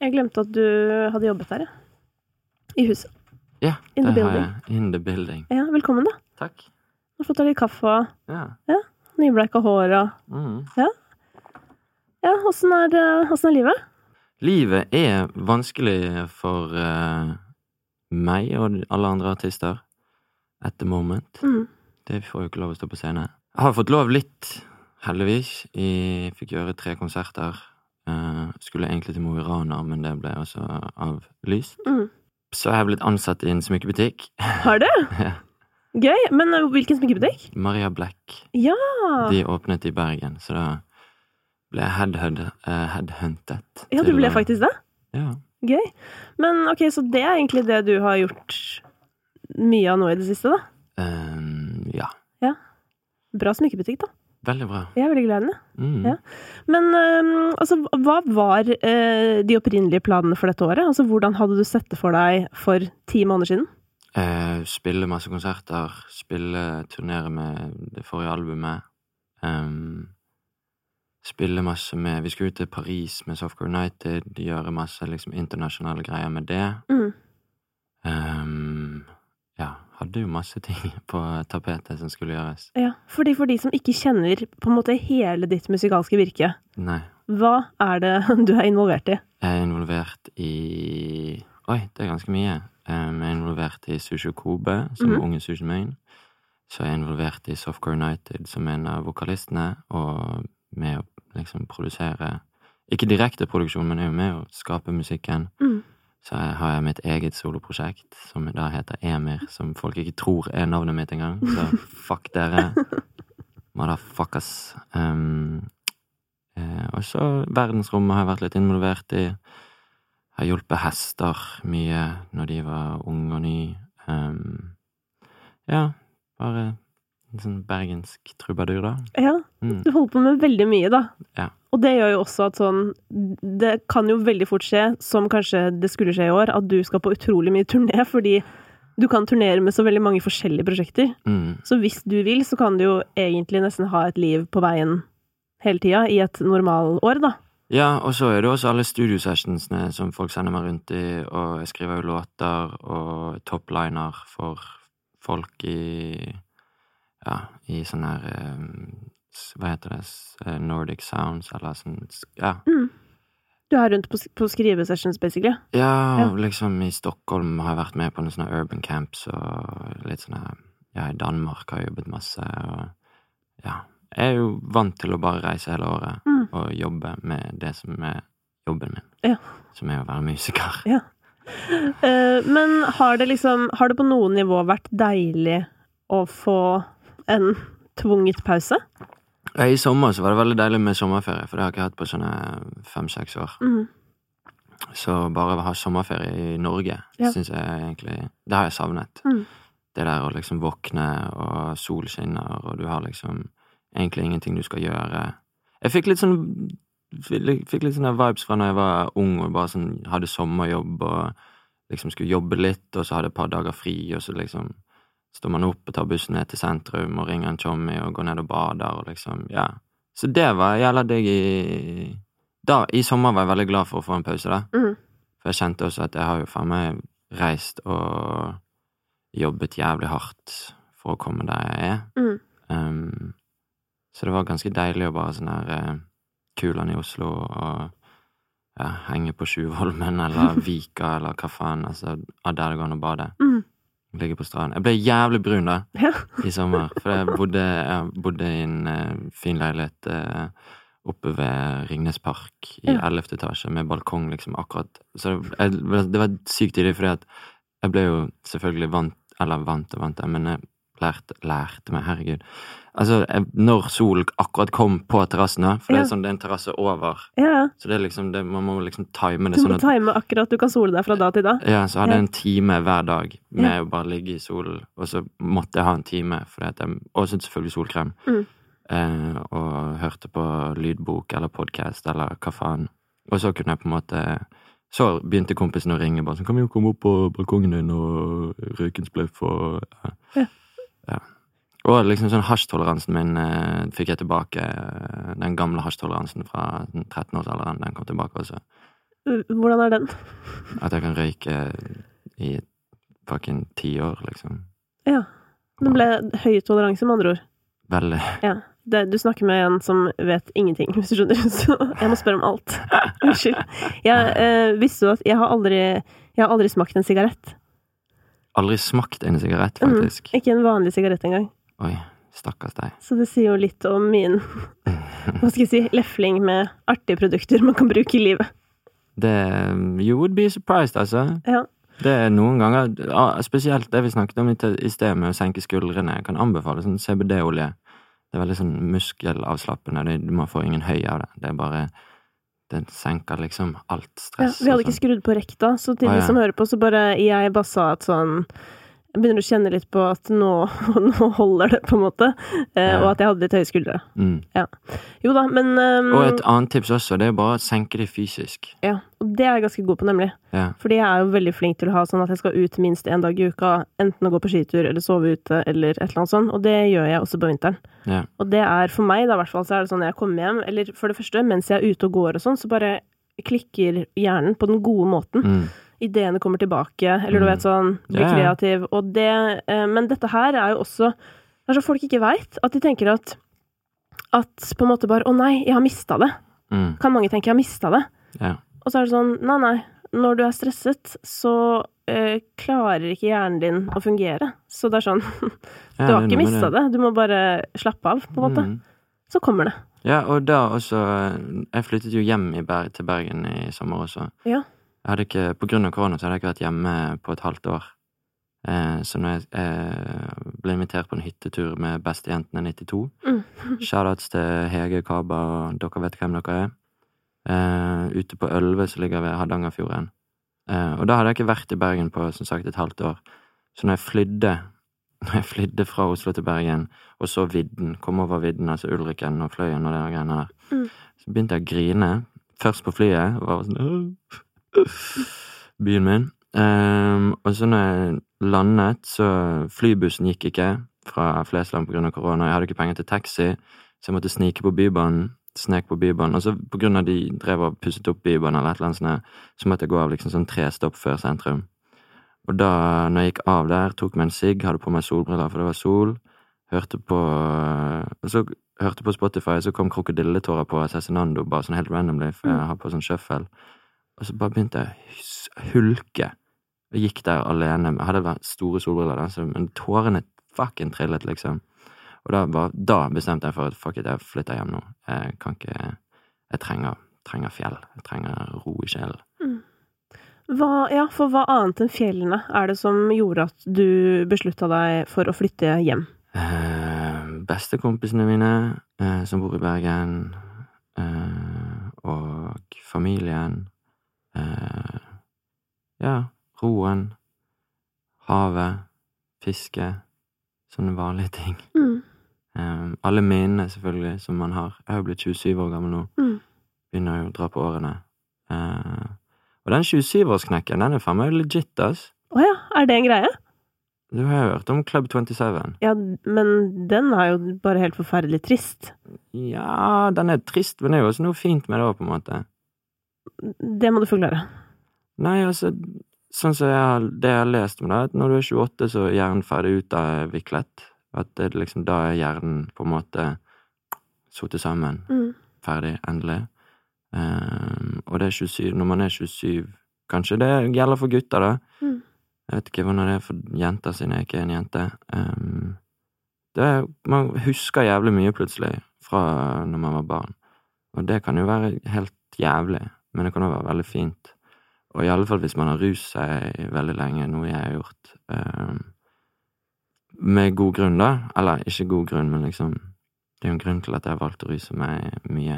Jeg glemte at du hadde jobbet der, ja. I huset. Ja, In the det har building. jeg. In the building. Ja, velkommen da. Takk. Du har fått deg litt kaffe og Ja. nybleika hår og... Ja, hvordan er livet? Livet er vanskelig for meg og alle andre artister at the moment. Det får jo ikke lov å stå på scene. Jeg har fått lov litt, heldigvis. Jeg fikk gjøre 3 konserter. Skulle egentlig til Mo i Rana, men det ble også avlyst. Så jeg har blitt ansatt i en smykkebutikk. Har du? Ja. Gøy, men hvilken smykkebutikk? Maria Black. Ja! De åpnet i Bergen, så da ble jeg headhuntet. Ja, du ble faktisk det? Ja. Gøy. Men ok, så det er egentlig det du har gjort mye av nå i det siste, da? Ja. Ja. Bra smykkebutikk, da. Veldig bra. Jeg er veldig glad i den. Ja. Men altså, hva var de opprinnelige planene for dette året? Altså, hvordan hadde du sett det for deg for 10 måneder siden? Spille masse konserter, turnere med det forrige albumet, spille masse med, vi skulle ut til Paris med Softcore United, gjøre masse liksom internasjonale greier med det. Ja, hadde jo masse ting på tapetet som skulle gjøres. Ja, fordi for de som ikke kjenner på en måte hele ditt musikalske virke, Nei. Hva er det du er involvert i? Jeg er involvert i... Oi, det er ganske mye. Jeg er involvert i Sushi Kobe, som unge Sushi Main. Så jeg er involvert i Softcore United, som en av vokalistene, og med å liksom produsere, ikke direkte produksjon, men jeg er jo med å skape musikken. Så har jeg mitt eget soloprosjekt, som da heter Emir, som folk ikke tror er navnet mitt engang. Så fuck dere. Motherfuckers. Og så verdensrommet har jeg vært litt involvert i. Har hjulpet hester mye når de var unge og ny. Ja, bare en sånn bergensk trubadur da. Ja, du holder på med veldig mye da. Ja. Og det gjør jo også at sånn, det kan jo veldig fort skje, som kanskje det skulle skje i år, at du skal på utrolig mye turné, fordi du kan turnere med så veldig mange forskjellige prosjekter. Så hvis du vil, så kan du jo egentlig nesten ha et liv på veien hele tida, i et normalår da. Ja, og så er det også alle studiosessionsene som folk sender meg rundt i, og jeg skriver jo låter og topliner for folk i sånn her, hva heter det, Nordic Sounds, eller sånn, ja. Du er rundt på skrivesessions, basically? Ja, liksom i Stockholm har jeg vært med på noen sånne urban camps, og litt sånne, ja, i Danmark har jeg jobbet masse, og ja, jeg er jo vant til å bare reise hele året, og jobbe med det som er jobben min, som er å være musiker. Ja. Men har det på noen nivå vært deilig å få en tvunget pause? I sommer så var det veldig deilig med sommerferie, for det har jeg ikke hatt på sånne 5-6 år. Så bare å ha sommerferie i Norge, synes jeg egentlig, det har jeg savnet. Det der å liksom våkne, og sol skinner, og du har liksom egentlig ingenting du skal gjøre. Jeg fikk litt sånne vibes fra når jeg var ung, og bare sånn, hadde sommerjobb, og liksom skulle jobbe litt, og så hadde et par dager fri, og så liksom står man opp og tar bussen ned til sentrum og ringer en chommy og går ned og bader og liksom, ja. Så det var jævla digg i sommer var jeg veldig glad for å få en pause da. For jeg kjente også at jeg har jo faen meg reist og jobbet jævlig hardt for å komme der jeg er. Så det var ganske deilig å bare sånn her Kulan i Oslo og henge på Sjuvholmen eller Vika eller hva faen, altså der det går an å bade. Ligge på stranden. Jeg ble jævlig brun da, i sommer, for jeg bodde i en fin leilighet oppe ved Ringnes Park i 11. etasje med balkong liksom akkurat. Så det var sykt tidlig, fordi at jeg ble jo selvfølgelig vant, men jeg lærte meg, herregud. Altså, når sol akkurat kom på terrassen, for det er sånn, det er en terrasse over. Så det er liksom, man må liksom time det. Du må time akkurat, du kan sole deg fra da til da. Ja, så hadde jeg en time hver dag med å bare ligge i solen, og så måtte jeg ha en time, for jeg også selvfølgelig solkrem, og hørte på lydbok eller podcast, eller hva faen. Og så kunne jeg på en måte, så begynte kompisen å ringe, bare sånn, kan vi jo komme opp på balkongen din og røyke en spliff, og Og liksom sånn hasjtoleransen min fikk jeg tilbake, den gamle hasjtoleransen fra 13-årsalderen, den kom tilbake også. Hvordan den? At jeg kan røyke i fucking 10 år, liksom. Ja. Det ble høy toleranse, med andre ord. Veldig. Ja. Du snakker med en som vet ingenting, hvis du skjønner, så jeg må spørre om alt. Unnskyld. Visste du at jeg har aldri smakt en sigarett? Aldri smakt en sigarett, faktisk. Ikke en vanlig sigarett engang. Oi, stakkars deg. Så det sier jo litt om min, hva skal jeg si, lefling med artige produkter man kan bruke i livet. You would be surprised, altså. Ja. Det noen ganger, spesielt det vi snakket om i sted med å senke skuldrene, jeg kan anbefale sånn CBD-olje. Det veldig sånn muskelavslappende, man får ingen høy av det. Det bare, det senker liksom alt stress. Ja, vi hadde ikke skrudd på rekk da, så til de som hører på, så jeg bare sa at sånn, jeg begynner å kjenne litt på at nå holder det på en måte, og at jeg hadde litt høye skuldre. Ja. Jo da, men... og et annet tips også, det bare å senke det fysisk. Ja, og det jeg ganske god på nemlig. Ja. Fordi jeg jo veldig flink til å ha sånn at jeg skal ut minst en dag i uka, enten å gå på skitur, eller sove ute, eller et eller annet sånt, og det gjør jeg også på vinteren. Ja. Og det for meg da, i hvert fall, så det sånn når jeg kommer hjem, eller for det første, mens jeg ute og går og sånn, så bare klikker hjernen på den gode måten. Ideene kommer tilbake, eller du vet sånn, blir kreativ, og men dette her jo også, kanskje folk ikke vet, at de tenker at på en måte bare, nei, jeg har mistet det. Kan mange tenke, jeg har mistet det. Ja. Og så det sånn, nei, når du stresset, så klarer ikke hjernen din å fungere. Så det sånn, du har ikke mistet det, du må bare slappe av, på en måte. Så kommer det. Ja, og da også, jeg flyttet jo hjem til Bergen i sommer også. Ja. Jeg hadde ikke, på grunn av korona, så hadde jeg ikke vært hjemme på et halvt år. Så når jeg ble invitert på en hyttetur med Bestejentene 92, shoutouts til Hege Kaba, og dere vet hvem dere ute på Ølve, som ligger ved Hardangerfjorden. Og da hadde jeg ikke vært i Bergen på, som sagt, et halvt år. Så når jeg flydde fra Oslo til Bergen, og så vidden, kom over vidden, altså Ulriken og Fløyen og det greiene der, så begynte jeg å grine. Først på flyet, og var sånn, byen min. Og så når jeg landet, så flybussen gikk ikke fra Flesland på grunn av korona. Jeg hadde ikke penger til taxi, så jeg måtte snek på bybanen, og så på grunn av de drev og pusset opp bybanen eller et eller annet sånt, så måtte jeg gå av liksom sånn 3 stopp før sentrum. Og da, når jeg gikk av der, tok meg en sigg, hadde på meg solbriller, for det var sol, hørte på Spotify, så kom krokodilletårer på Cezinando, bare sånn helt randomly, for jeg har på sånn shuffle. Og så bare begynte jeg å hulke. Jeg gikk der alene. Jeg hadde store solbriller, men tårene fucking trillet, liksom. Og da bestemte jeg for at fuck it, jeg flytter hjem nå. Jeg kan ikke, jeg trenger fjell. Jeg trenger ro i sjelen. For hva annet enn fjellene det som gjorde at du besluttet deg for å flytte hjem? Bestekompisene mine, som bor i Bergen, og familien, roen, havet, fiske, sånne vanlige ting. Alle minnene selvfølgelig som man har. Jeg har jo blitt 27 år gammel nå. Begynner jo å dra på årene. Og den 27-årsknekken, den faen meg legit, ass. Åja, det en greie? Du har jo hørt om Club 27. Ja, men den jo bare helt forferdelig trist. Ja, den trist, men det jo også noe fint med det også, på en måte. Det må du forklare. Nei, altså, sånn som det jeg har lest om det, at når du 28, så hjernen ferdig utviklet. At det liksom, da hjernen på en måte sotet sammen. Ferdig, endelig. Og det 27, når man 27, kanskje det gjelder for gutter da. Jeg vet ikke hvordan det for jenter siden jeg ikke en jente. Man husker jævlig mye plutselig fra når man var barn. Og det kan jo være helt jævlig, men det kan også være veldig fint. Og i alle fall hvis man har rus seg veldig lenge, noe jeg har gjort. Med god grunn da, eller ikke god grunn, men liksom, det jo en grunn til at jeg har valgt å ruse meg mye.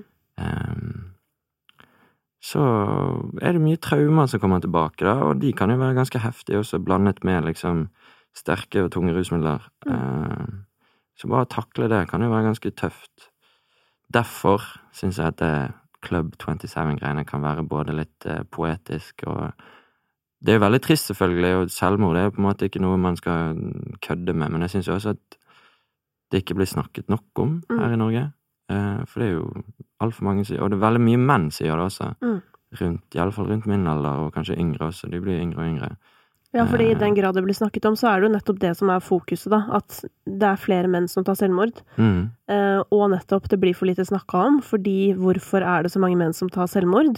Så det mye traumer som kommer tilbake da, og de kan jo være ganske heftige også, blandet med liksom sterke og tunge rusmidler. Så bare takle det kan jo være ganske tøft. Derfor synes jeg at det Club 27-greiene kan være både litt poetisk, og det jo veldig trist selvfølgelig, og selvmord det jo på en måte ikke noe man skal kødde med, men jeg synes jo også at det ikke blir snakket nok om her i Norge. For det jo alt for mange sier, og det veldig mye menn sier det også. i alle fall rundt min alder, og kanskje yngre også, de blir yngre og yngre. Ja, fordi i den grad det blir snakket om, så det jo nettopp det som fokuset da, at det flere menn som tar selvmord, og nettopp det blir for lite snakket om, fordi hvorfor det så mange menn som tar selvmord?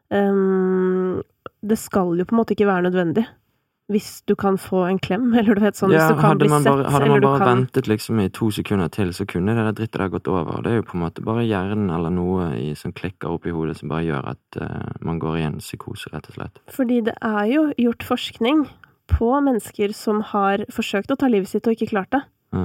Det skal jo på en måte ikke være nødvendig. Hvis du kan få en klem, eller du vet sånn, hvis du kan bli sett, hadde man bare ventet liksom i 2 sekunder til, så kunne det drittet der gått over. Det jo på en måte bare hjernen eller noe som klikker opp i hodet som bare gjør at man går i en psykose, rett og slett. Fordi det jo gjort forskning på mennesker som har forsøkt å ta livet sitt og ikke klart det.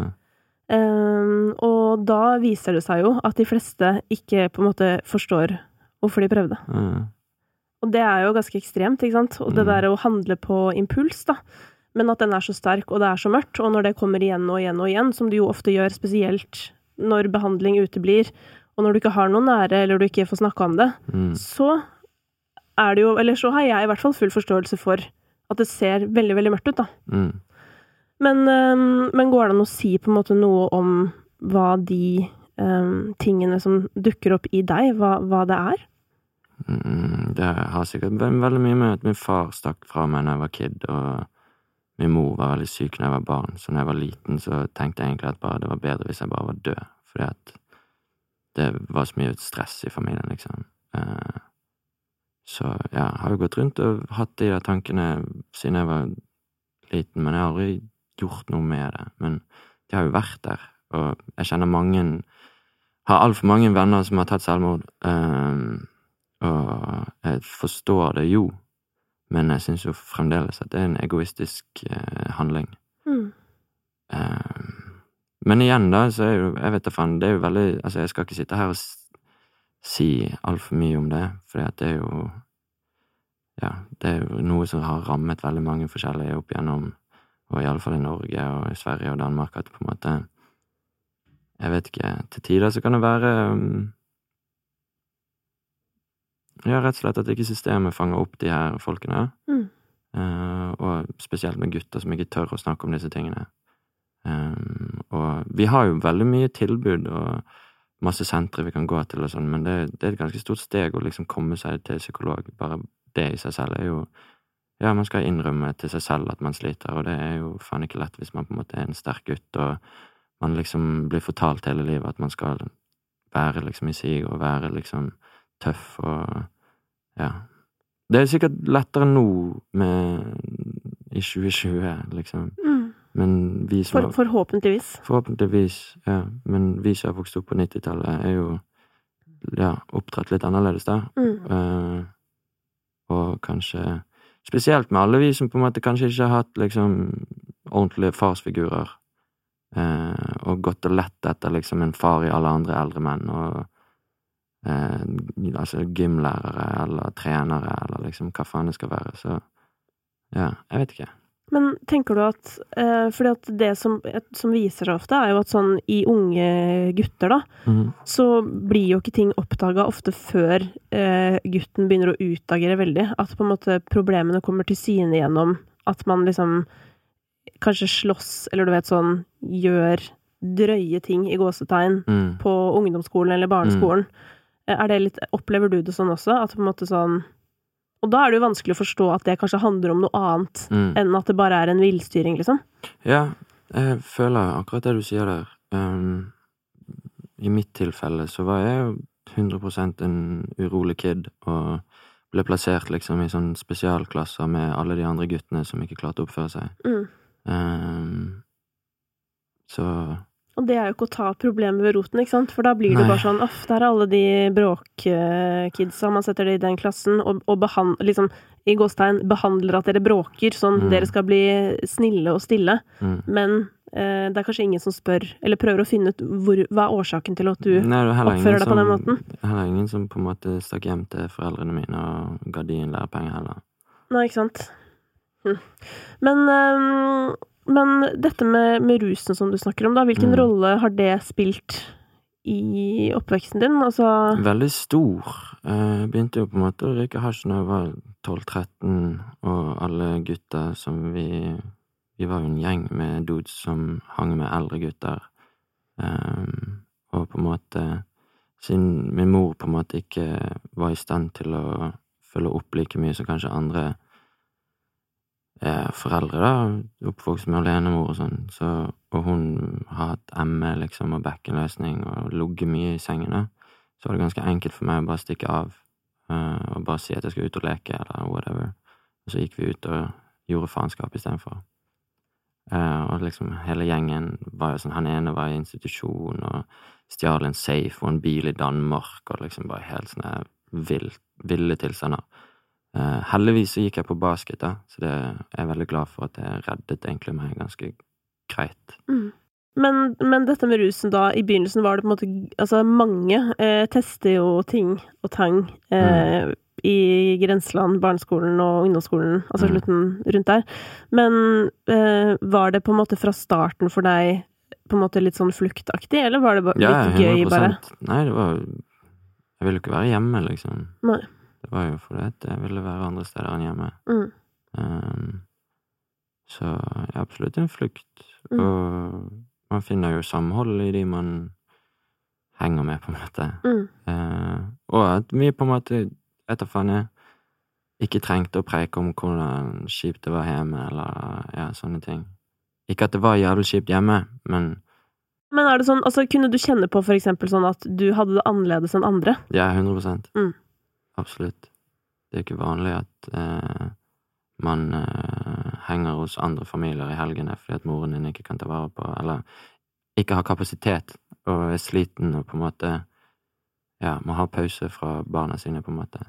Og da viser det seg jo at de fleste ikke på en måte forstår hvorfor de prøvde. Og det jo ganske ekstremt, ikke sant? Og det der å handle på impuls, da. Men at den så sterk, og det så mørkt, og når det kommer igjen og igjen og igjen, som det jo ofte gjør, spesielt når behandling uteblir, og når du ikke har noen nære, eller du ikke får snakke om det, så det jo, eller så har jeg i hvert fall full forståelse for at det ser veldig, veldig mørkt ut, da. Men går det an å si på en måte noe om hva de tingene som dukker opp i deg, hva det Det har sikkert veldig mye med at min far stakk fra meg når jeg var kid, og min mor var veldig syk når jeg var barn, så når jeg var liten så tenkte jeg egentlig at bare det var bedre hvis jeg bare var død, fordi at det var så mye stress i familien, liksom. Så ja, jeg har jo gått rundt og hatt de der tankene siden jeg var liten, men jeg har aldri gjort noe med det, men de har jo vært der, og jeg kjenner har alt for mange venner som har tatt selvmord, og jeg forstår det jo, men jeg synes jo fremdeles at det en egoistisk handling. Men igjen da, så jo, jeg vet da faen, det jo veldig, altså jeg skal ikke sitte her og si alt for mye om det, for det jo, ja, det jo noe som har rammet veldig mange forskjellige opp igjennom, og i alle fall i Norge og i Sverige og Danmark, at på en måte, jeg vet ikke, til tider så kan det være ja, rett og slett at ikke systemet fanger opp de her folkene, og spesielt med gutter som ikke tør å snakke om disse tingene. Og vi har jo veldig mye tilbud og masse sentre vi kan gå til og sånn, men det et ganske stort steg å liksom komme seg til psykolog. Bare det i seg selv jo, ja, man skal innrømme til seg selv at man sliter, og det jo faen ikke lett hvis man på en måte en sterk gutt, og man liksom blir fortalt hele livet at man skal være liksom i sig og være liksom tøff, og ja. Det sikkert lettere nå i 2020, liksom. Men vi som Forhåpentligvis, ja. Men vi som har vokst opp på 90-tallet jo, ja, oppdratt litt annerledes da. Og kanskje, spesielt med alle vi som på en måte kanskje ikke har hatt liksom ordentlige farsfigurer, og gått og lett etter liksom en far i alle andre eldre menn, og altså gymlærere eller trenere eller liksom hva faen det skal være, så ja, jeg vet ikke. Men tenker du at fordi at det som viser seg ofte jo at sånn i unge gutter da, så blir jo ikke ting oppdaget ofte før gutten begynner å utagere veldig, at på en måte problemene kommer til syne gjennom at man liksom kanskje slåss, eller du vet sånn gjør drøye ting i gåsetegn på ungdomsskolen eller barneskolen. Det litt, opplever du det sånn også? At på en måte sånn, og da det jo vanskelig å forstå at det kanskje handler om noe annet enn at det bare en villstyring, liksom? Ja, jeg føler akkurat det du sier der. I mitt tilfelle så var jeg jo 100% en urolig kid, og ble plassert liksom i sånn spesialklasser med alle de andre guttene som ikke klarte å oppføre seg. Så... Og det jo ikke å ta problemet ved roten, ikke sant? For da blir det bare sånn, der alle de bråkkidsa, man setter det i den klassen, og liksom, i gåstegn, behandler at dere bråker, sånn dere skal bli snille og stille. Men det kanskje ingen som spør, eller prøver å finne ut hva årsaken til at du oppfører deg på den måten. Det heller ingen som på en måte stakk hjem til foreldrene mine og ga de en lærepenger heller. Nei, ikke sant? Men dette med rusen som du snakker om da, hvilken rolle har det spilt i oppveksten din? Altså... Veldig stor. Jeg begynte jo på en måte å røyke hasj når jeg var 12-13, og alle gutter som vi var jo en gjeng med dudes som hang med eldre gutter. Og på en måte, siden min mor på en måte ikke var i stand til å følge opp like mye som kanskje andre foreldre da, oppvokst med alenemor og sånn, og hun har hatt ME liksom, og bekkenløsning og ligget mye i sengen da, så var det ganske enkelt for meg å bare stikke av og bare si at jeg skulle ut og leke eller whatever, og så gikk vi ut og gjorde faenskap i stedet for. Og liksom hele gjengen var jo sånn, han ene var i institusjon og stjal en safe og en bil i Danmark og liksom bare helt sånne ville tilstander. Heldigvis så gikk jeg på basket da, så det er jeg veldig glad for at jeg reddet egentlig meg ganske greit. Men dette med rusen da, i begynnelsen var det på en måte, altså mange tester jo ting og tang i grenseland, barneskolen og ungdomsskolen, altså slutten rundt der. Men var det på en måte fra starten for deg på en måte litt sånn fluktaktig, eller var det bare litt gøy bare? Nei, det var, jeg ville ikke være hjemme liksom. Nei. Det var jo fordi at jeg ville være andre steder enn hjemme. Så absolutt en flukt, og man finner jo samhold i de man henger med på en måte. Og at vi på en måte ikke trengte å preike om hvordan kjipt det var hjemme, eller sånne ting. Ikke at det var jævlig kjipt hjemme, men er det sånn, altså kunne du kjenne på for eksempel sånn at du hadde det annerledes enn andre? Ja, 100%. Absolutt. Det er ikke vanlig at man henger hos andre familier i helgene fordi at moren din ikke kan ta vare på, eller ikke har kapasitet og er sliten og på en måte må ha pause fra barna sine på en måte.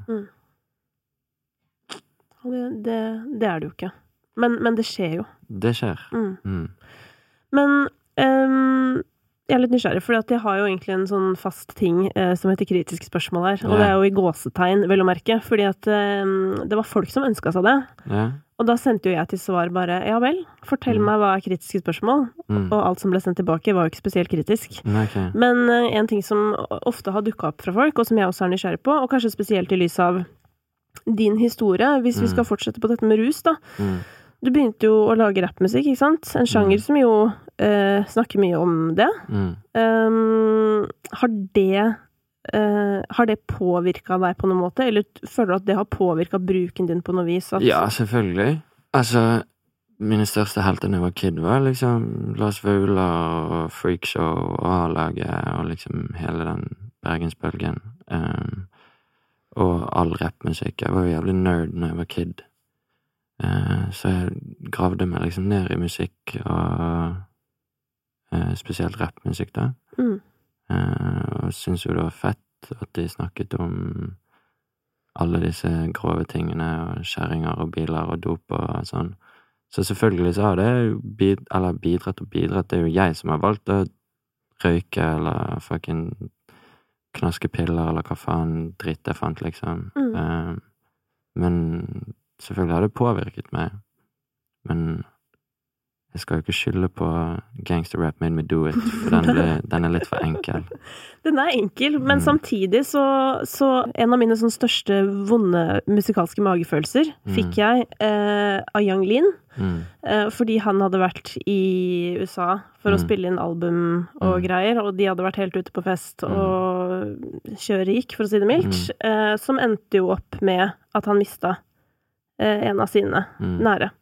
Det er det jo ikke. Men det skjer jo. Det skjer. Men jeg er litt nysgjerrig, for jeg har jo egentlig en sånn fast ting som heter kritiske spørsmål her, og det er jo i gåsetegn, vel å merke, fordi at det var folk som ønsket seg det. Og da sendte jo jeg til svar bare, ja vel, fortell meg hva er kritiske spørsmål, og alt som ble sendt tilbake var jo ikke spesielt kritisk. Men en ting som ofte har dukket opp fra folk, og som jeg også er nysgjerrig på, og kanskje spesielt i lys av din historie, hvis vi skal fortsette på dette med rus da. Du begynte jo å lage rappmusikk, ikke sant? En sjanger som jo snakker mye om det. Har det påvirket deg på noen måte, eller føler du at det har påvirket bruken din på noe vis? Ja, selvfølgelig. Altså, mine største helter når jeg var kid var liksom Lars Vaular og Freakshow og A-laget og liksom hele den Bergensbølgen. Og all rappmusikk. Jeg var jo jævlig nerd når jeg var kid. Så jeg gravde meg liksom ned i musikk og spesielt rappmusikk da. Og syntes jo det var fett at de snakket om alle disse grove tingene og kjerringer og biler og dop og sånn. Så selvfølgelig så har det bidratt. Det er jo jeg som har valgt å røyke eller fucking knaske piller eller hva faen dritt jeg fant liksom. Men selvfølgelig har det påvirket meg, men jeg skal jo ikke skylde på Gangster Rap Made Me Do It, for den er litt for enkel. Den er enkel, men samtidig så en av mine sånn største vonde musikalske magefølelser fikk jeg av Yung Lean, fordi han hadde vært i USA for å spille inn album og greier, og de hadde vært helt ute på fest og kjøre gikk, for å si det mildt, som endte jo opp med at han mistet en av sine nære.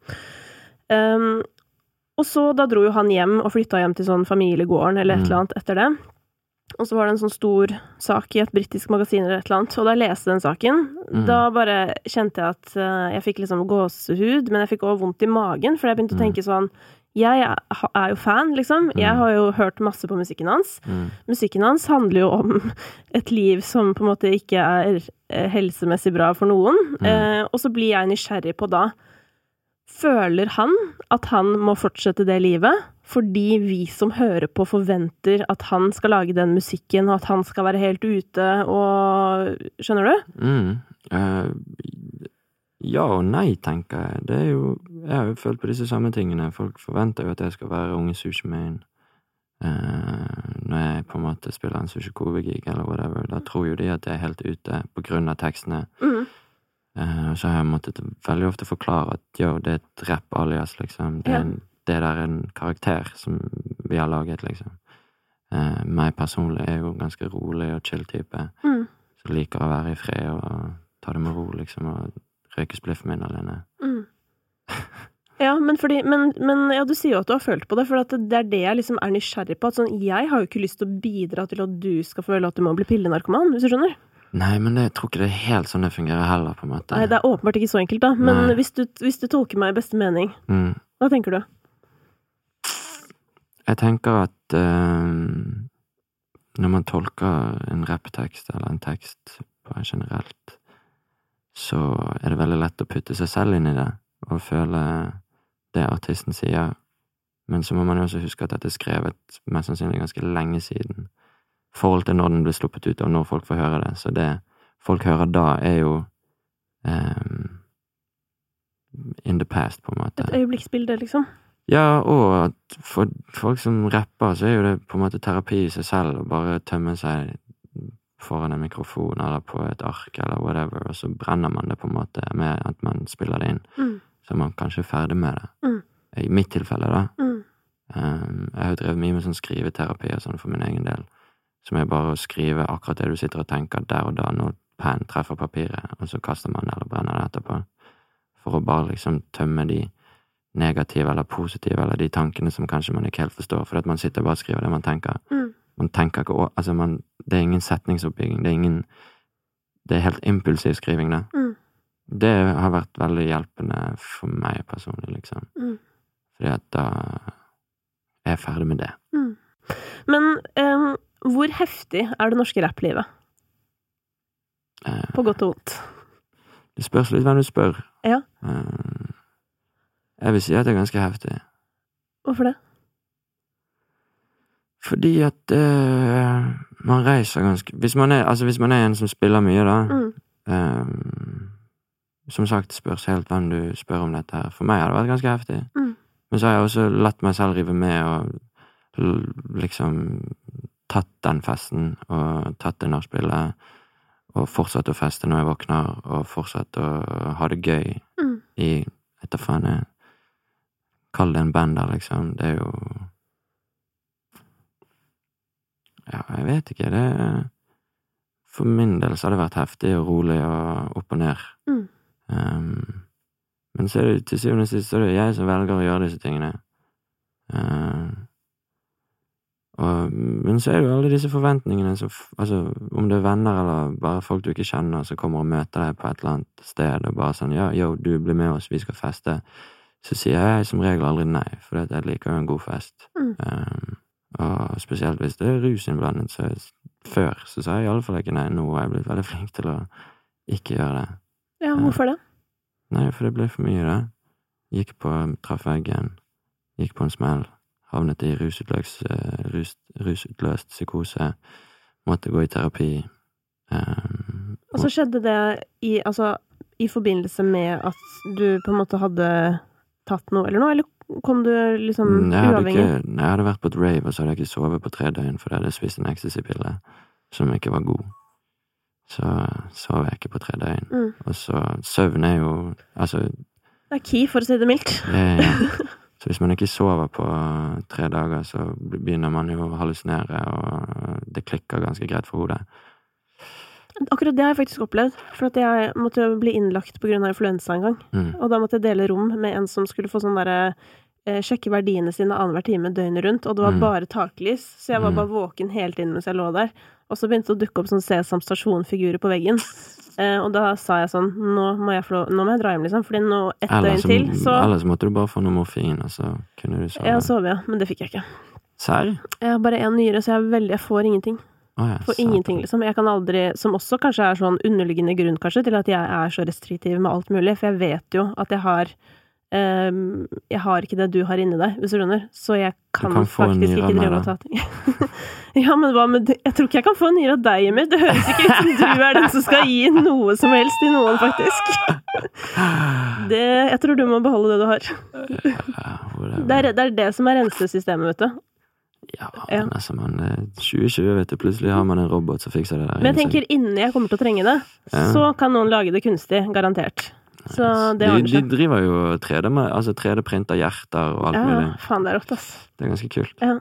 Og så da dro jo han hjem og flyttet hjem til sånn familiegården eller et eller annet etter det. Og så var det en sånn stor sak i et britisk magasin eller et eller annet, og da jeg leste den saken, da bare kjente jeg at jeg fikk liksom gåsehud, men jeg fikk også vondt i magen, for jeg begynte å tenke sånn, jeg er jo fan, liksom. Jeg har jo hørt masse på musikken hans. Musikken hans handler jo om et liv som på en måte ikke er helsemessig bra for noen, og så blir jeg nysgjerrig på da, føler han at han må fortsette det livet, fordi vi som hører på forventer at han skal lage den musikken, og at han skal være helt ute, og skjønner du? Ja og nei, tenker jeg. Det er jo, jeg har jo følt på disse samme tingene. Folk forventer jo at jeg skal være unge Sushi Main når jeg på en måte spiller en Sushi Kobe-gig eller whatever. Da tror jo de at jeg er helt ute på grunn av tekstene. Så har jeg måttet veldig ofte forklare at jo, det er et rap-alias, liksom. Det der er en karakter som vi har laget, liksom. Meg personlig er jo ganske rolig og chill type. Så liker å være i fred og ta det med ro, liksom, og røyke spliffen min alene. Ja, men ja, du sier jo at du har følt på det, for at det det jeg liksom nysgjerrig på, at sånn, jeg har jo ikke lyst til å bidra til at du skal føle at du må bli pillenarkoman, hvis du skjønner? Nei, men jeg tror ikke det helt sånn det fungerer heller, på en måte. Nei, det åpenbart ikke så enkelt da, men hvis du tolker meg i beste mening, hva tenker du? Jeg tenker at når man tolker en rapptekst eller en tekst bare generelt, så det veldig lett å putte seg selv inn i det, og føle det artisten sier. Men så må man jo også huske at dette skrevet mest sannsynlig ganske lenge siden. Forhold til når den blir sluppet ut, og når folk får høre det. Så det folk hører da jo in the past, på en måte. Et øyeblikksbilde, liksom? Ja, og at for folk som rapper, så jo det på en måte terapi i seg selv, å bare tømme seg foran en mikrofon, eller på et ark, eller whatever, og så brenner man det på en måte med at man spiller det inn. Så man kanskje ferdig med det. I mitt tilfelle da. Jeg har jo drevet mye med sånn skriveterapi og sånn for min egen del, som bare å skrive akkurat det du sitter og tenker der og da, når pen treffer papiret, og så kaster man det eller brenner det etterpå, for å bare liksom tømme de negative eller positive, eller de tankene som kanskje man ikke helt forstår, for at man sitter bare og skriver det man tenker. Man tenker ikke, altså det ingen setningsoppbygging, det helt impulsiv skriving da. Det har vært veldig hjelpende for meg personlig, liksom. Fordi at da jeg ferdig med det. Men hvor heftig det norske rapplivet? På godt og vondt. Det spørs litt hvem du spør. Ja. Jeg vil si at det ganske heftig. Hvorfor det? Fordi at man reiser ganske... Hvis man en som spiller mye da, som sagt, spørs helt hvem du spør om dette her. For meg har det vært ganske heftig. Men så har jeg også latt meg selv rive med og liksom tatt den festen og tatt det nachspielet og fortsatt å feste når jeg våkner og fortsatt å ha det gøy i etter faen jeg kall det en band der, liksom. Det jo ja, jeg vet ikke. For min del så har det vært heftig og rolig og opp og ned. Men så det til syvende og sist så det jeg som velger å gjøre disse tingene. Men så det jo alle disse forventningene, altså om det venner eller bare folk du ikke kjenner, som kommer og møter deg på et eller annet sted, og bare sånn, ja, yo, du blir med oss, vi skal feste. Så sier jeg som regel aldri nei, for jeg liker jo en god fest. Og spesielt hvis det rus innblandet, så før så sa jeg i alle fall ikke nei, nå har jeg blitt veldig flink til å ikke gjøre det. Ja, hvorfor det? Nei, for det ble for mye da. Traff veggen, gikk på en smell, havnet i rusutløst psykose, måtte gå i terapi. Og så skjedde det i forbindelse med at du på en måte hadde tatt noe eller noe, eller kom du liksom uavhengig? Jeg hadde vært på et rave, og så hadde jeg ikke sovet på 3 døgn, for jeg hadde spist en ecstasy-pille som ikke var god. Så sov jeg ikke på 3 døgn. Og så søvn jo, altså... Det key, for å si det mildt. Ja. Så hvis man ikke sover på 3 dager, så begynner man jo å hallusinere, og det klikker ganske greit for hodet. Akkurat det har jeg faktisk opplevd, for at jeg måtte bli innlagt på grunn av influensa en gang. Og da måtte jeg dele rom med en som skulle få sånn der, sjekke verdiene sine annenhver time døgnet rundt, og det var bare taklys, så jeg var bare våken hele tiden mens jeg lå der. Og så begynte det å dukke opp sånn Sesam Stasjon-figurer på veggen. Og da sa jeg sånn, nå må jeg dra hjem, liksom, fordi nå et døgn til, så... Ellers måtte du bare få noe morfin, og så kunne du sove. Jeg sov, ja, men det fikk jeg ikke. Serr? Jeg har bare en nyre, så jeg får ingenting. For ingenting, liksom. Jeg kan aldri, som også kanskje sånn underliggende grunn kanskje, til at jeg så restriktiv med alt mulig, for jeg vet jo at jeg har ikke det du har inni deg, hvis du skjønner. Så jeg kan faktisk ikke drive og ta ting. Ja, men hva med jeg tror ikke jeg kan få en nyre av deg, Emil. Det høres ikke ut som du den som skal gi noe som helst til noen, faktisk. Jeg tror du må beholde det du har. Det det som rensesystemet, vet du. Ja, men altså, 2020, vet du, plutselig har man en robot som fikser det der. Men jeg tenker, innen jeg kommer til å trenge det, så kan noen lage det kunstig, garantert. Så det de driver jo 3D-printer hjerter og alt mulig. Ja, faen, det rått, ass. Det ganske kult. Ja.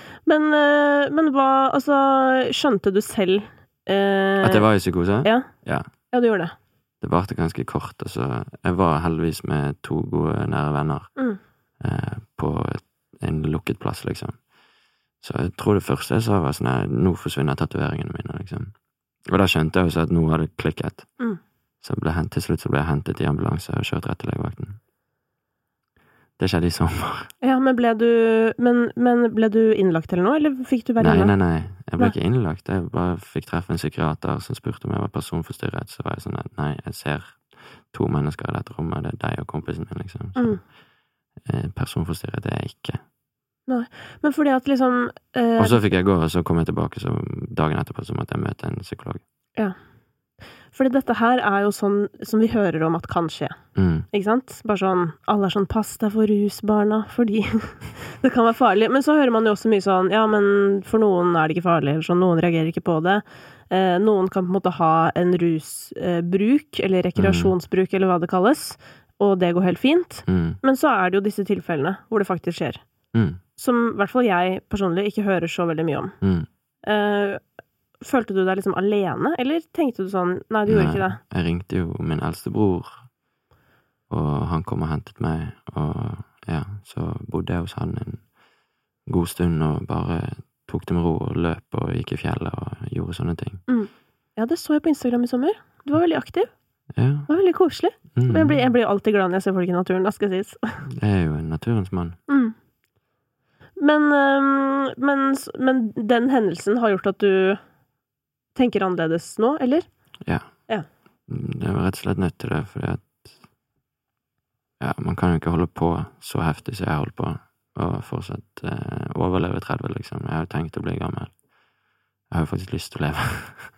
Men hva, altså, skjønte du selv... At jeg var i psykose? Ja, du gjorde det. det varte ganske kort, altså. Jeg var heldigvis med 2 gode nære venner på en lukket plass, liksom. Så jeg tror det første jeg sa var sånn, nå forsvinner tatueringene mine, liksom. Og da skjønte jeg også at nå hadde det klikket. Så til slutt så ble jeg hentet i ambulanse og kjørt rett til legevakten. Det skjedde i sommer. Ja, men ble du innlagt eller noe, eller fikk du være inne? Nei, jeg ble ikke innlagt. Jeg bare fikk treffe en psykiater som spurte om jeg var personforstyrret, så var jeg sånn at nei, jeg ser 2 mennesker i dette rommet, det deg og kompisen min, liksom. Så personforstyrret det jeg ikke. Nei, men fordi at liksom og så fikk jeg gå, og så kom jeg tilbake, så dagen etterpå så måtte jeg møte en psykolog. Ja. Fordi dette her jo sånn som vi hører om at kan skje. Ikke sant? Bare sånn, alle sånn, pass deg for rusbarna, fordi det kan være farlig. Men så hører man jo også mye sånn, ja, men for noen det ikke farlig, eller sånn, noen reagerer ikke på det. Noen kan på en måte ha en rusbruk, eller rekreasjonsbruk, eller hva det kalles, og det går helt fint. Men så det jo disse tilfellene hvor det faktisk skjer. Som i hvert fall jeg personlig ikke hører så veldig mye om. Følte du deg liksom alene, eller tenkte du sånn, nei, du gjorde ikke det? Jeg ringte jo min eldste bror, og han kom og hentet meg, og ja, så bodde jeg hos han en god stund, og bare tok det med ro, og løp, og gikk i fjellet, og gjorde sånne ting. Ja, det så jeg på Instagram i sommer. Du var veldig aktiv. Ja. Det var veldig koselig. Jeg blir alltid glad når jeg ser folk i naturen, da skal jeg sies. Jeg jo en naturens mann. Men den hendelsen har gjort at du tenker annerledes nå, eller? Ja. Jeg var rett og slett nødt til det, fordi at ja, man kan jo ikke holde på så heftig som jeg holdt på, og fortsatt overleve 30, liksom. Jeg har jo tenkt å bli gammel. Jeg har jo faktisk lyst til å leve.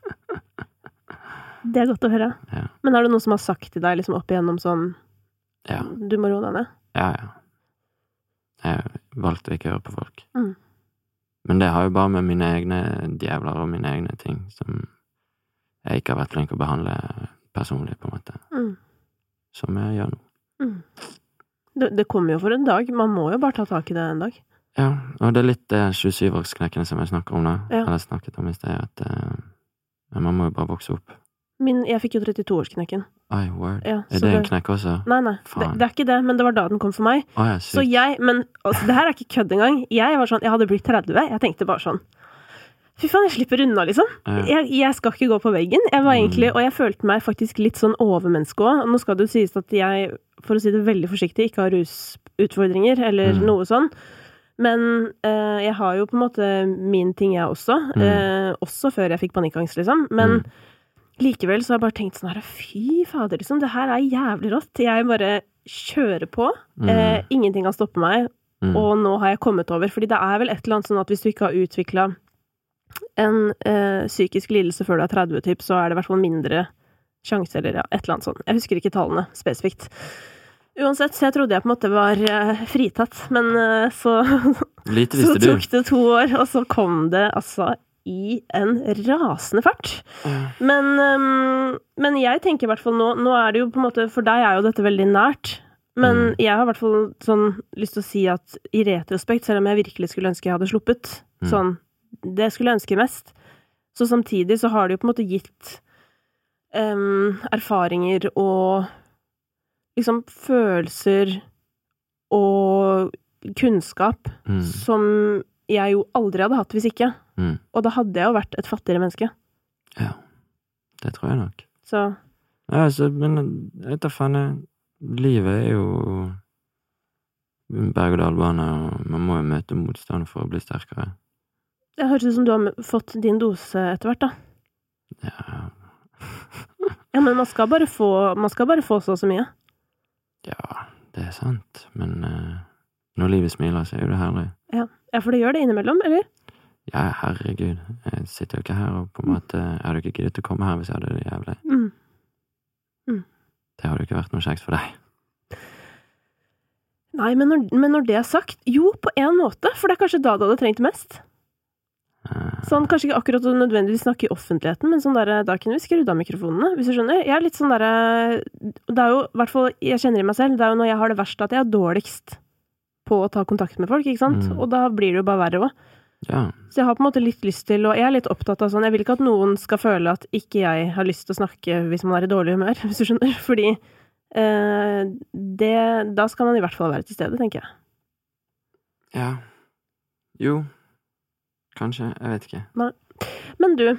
Det godt å høre. Ja. Men har du noen som har sagt til deg liksom opp igjennom sånn, ja, du må roe deg ned? Ja. Jeg valgte å ikke høre på folk. Men det har jo bare med mine egne djevler og mine egne ting som jeg ikke har vært flink å behandle personlig, på en måte. Som jeg gjør nå. Det kommer jo for en dag. Man må jo bare ta tak i det en dag. Ja, og det litt det 27-årsknekkene som jeg snakker om da. Ja. Eller snakket om i sted, at man må jo bare vokse opp. Jeg fikk jo 32-årsknekken. Oi, word. Ja, det en knekk også? Nei, det ikke det, men det var da den kom for meg. Ja, så men altså, det her ikke kødd engang. Jeg var sånn, jeg hadde blitt 30, jeg tenkte bare sånn, fy faen, jeg slipper unna, liksom. Ja. Jeg skal ikke gå på veggen. Jeg var egentlig, og jeg følte meg faktisk litt sånn overmenneske også. Nå skal det jo sies at jeg, for å si det veldig forsiktig, ikke har rusutfordringer, eller noe sånn. Men jeg har jo på en måte min ting jeg også. Også før jeg fikk panikkangst, liksom. Men likevel så har jeg bare tenkt sånn her, fy fader, liksom, det her jævlig rått. Jeg bare kjører på. Ingenting kan stoppe meg. Og nå har jeg kommet over. Fordi det vel et eller annet sånn at hvis du ikke har utviklet en psykisk lidelse før du 30 typ, så det i hvert fall mindre sjanse, eller ja, et eller annet sånt. Jeg husker ikke tallene spesifikt. Uansett, så jeg trodde jeg på en måte var fritatt, men så tok det 2 år, og så kom det altså i en rasende fart. Men jeg tenker i hvert fall nå det jo på en måte, for deg jo dette veldig nært, men jeg har i hvert fall sånn lyst til å si at i retrospekt, selv om jeg virkelig skulle ønske jeg hadde sluppet, sånn, det skulle jeg ønske mest, så samtidig så har det jo på en måte gitt erfaringer og liksom følelser og kunnskap som jeg jo aldri hadde hatt hvis ikke. Og da hadde jeg jo vært et fattigere menneske. Ja, det tror jeg nok. Så. Ja, altså, men jeg vet da faen, livet jo berg-og-dal-bane, og man må jo møte motstand for å bli sterkere. Det høres ut som du har fått din dose etter hvert, da. Ja. Ja, men man skal bare få så mye. Ja, det sant, men når livet smiler, så jo det herlig. Ja, for det gjør det innimellom, eller? Ja, herregud, jeg sitter jo ikke her, og på en måte, jeg hadde ikke giddet å komme her hvis jeg hadde det jævlig. Det hadde jo ikke vært noe kjekt for deg. Nei, men når det sagt, jo, på en måte, for det kanskje da du hadde trengt mest. Sånn, kanskje ikke akkurat nødvendigvis snakke i offentligheten, men sånn der, da kunne vi skrudd av mikrofonene, hvis du skjønner. Jeg litt sånn der, det jo, i hvert fall, jeg kjenner i meg selv, det jo når jeg har det verst at jeg dårligst på å ta kontakt med folk, ikke sant? Og da blir det jo bare verre også. Ja. Så jeg har på en måte litt lyst til, og jeg er litt opptatt av sånn, jeg vil ikke at noen skal føle at ikke jeg har lyst til å snakke hvis man er i dårlig humør, hvis du skjønner, fordi da skal man i hvert fall være til stede, tenker jeg. Ja. Jo. Kanskje, jeg vet ikke. Nei. Men du,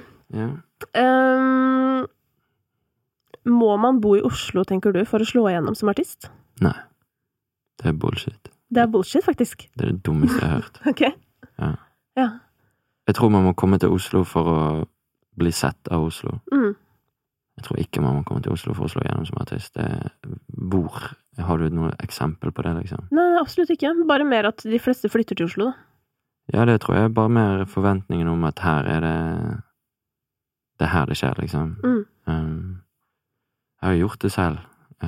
må man bo i Oslo, tenker du, for å slå igjennom som artist? Nei. Det er bullshit. Det er bullshit, faktisk. Det er det dummeste jeg har hørt. Ok. Ja. Ja. Jeg tror man må komme til Oslo for å bli sett av Oslo. Jeg tror ikke man må komme til Oslo for å slå igjennom som artist. Har du noe eksempel på det, liksom? Nei, absolutt ikke. Bare mer at de fleste flytter til Oslo, da. Ja, det tror jeg bare mer forventningen om at her er det er her det skjer, liksom. Jeg har gjort det selv.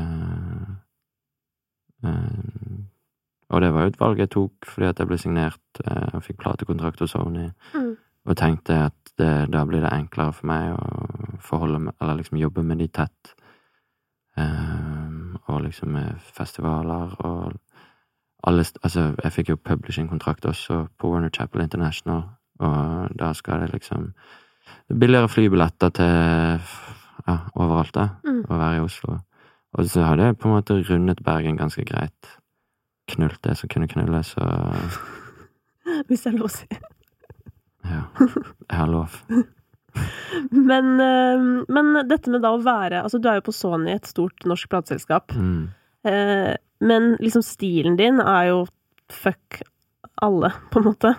Og det var jo et valg jeg tok fordi at jeg ble signert og fikk platekontrakt hos Sony, og tenkte at da blir det enklere for meg å forholde meg, eller liksom jobbe med de tett, og liksom med festivaler og altså jeg fikk jo publishing-kontrakt også på Warner Chappell International, og da skal det liksom billigere flybilletter til overalt da, å være i Oslo. Og så hadde jeg på en måte rundet Bergen ganske greit. Knullt det som kunne knulles, og... Hvis det er lov å si. Ja, jeg har lov. Men dette med da å være... Altså, du er jo på Sony, et stort norsk plateselskap. Men liksom stilen din er jo fuck alle, på en måte.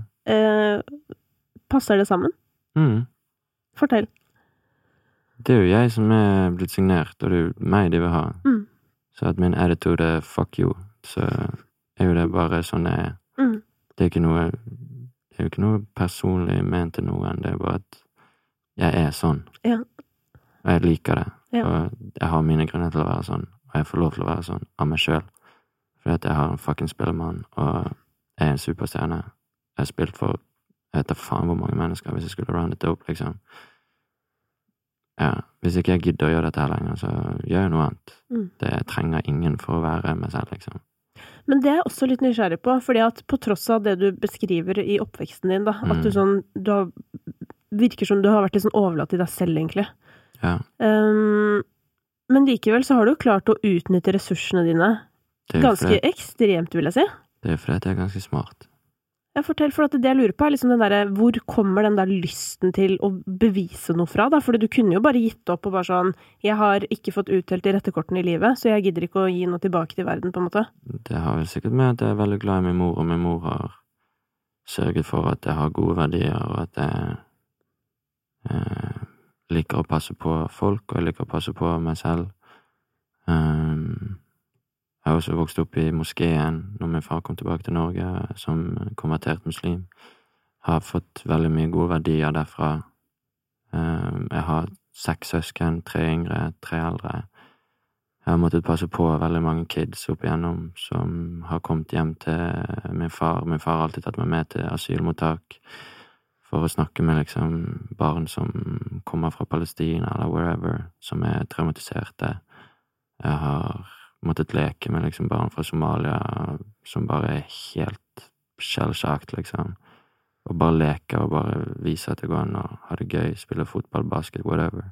Passer det sammen? Fortell. Det er jo jeg som er blitt signert, og det er jo meg de vil ha. Så at min attitude er fuck you, så er jo det bare sånn det er. Det er jo ikke noe personlig ment til noen, det er bare at jeg er sånn. Ja. Og jeg liker det. Ja. Og jeg har mine grunner til å være sånn, og jeg får lov til å være sånn av meg selv. Fordi at jeg har en fucking spillemann, og jeg er en superstjerne. Jeg har spilt for, jeg vet da faen hvor mange mennesker hvis jeg skulle roundet det opp, liksom. Ja, hvis ikke jeg gidder å gjøre dette her lenger, så gjør jeg noe annet. Det trenger ingen for å være meg selv, liksom. Men det er jeg også litt nysgjerrig på, fordi at på tross av det du beskriver i oppveksten din, da, at virker som du har vært litt sånn overlatt til deg selv, egentlig. Ja. Men likevel så har du klart å utnytte ressursene dine ganske ekstremt, vil jeg si. Det er fordi at jeg er ganske smart. Jeg forteller, for at det jeg lurer på er liksom den der, hvor kommer den der lysten til å bevise noe fra, da? Fordi du kunne jo bare gitt opp og bare sånn, jeg har ikke fått utdelt de rette kortene i livet, så jeg gidder ikke å gi noe tilbake til verden, på en måte. Det har vel sikkert med at jeg er veldig glad i min mor, og min mor har sørget for at jeg har gode verdier, og at jeg liker å passe på folk, og jeg liker å passe på meg selv. Jeg har også vokst opp i moskeen når min far kom tilbake til Norge som konvertert muslim. Har fått veldig mye gode verdier derfra. Jeg har 6 søsken, 3 yngre, 3 eldre. Jeg har måttet passe på veldig mange kids opp igjennom som har kommet hjem til min far. Min far har alltid tatt meg med til asylmottak for å snakke med liksom barn som kommer fra Palestina eller wherever, som er traumatiserte. Jeg har måttet leke med liksom barn fra Somalia som bare er helt skjellsjakt, liksom. Og bare leke og bare vise at det går an å ha det gøy, spille fotball, basket, whatever.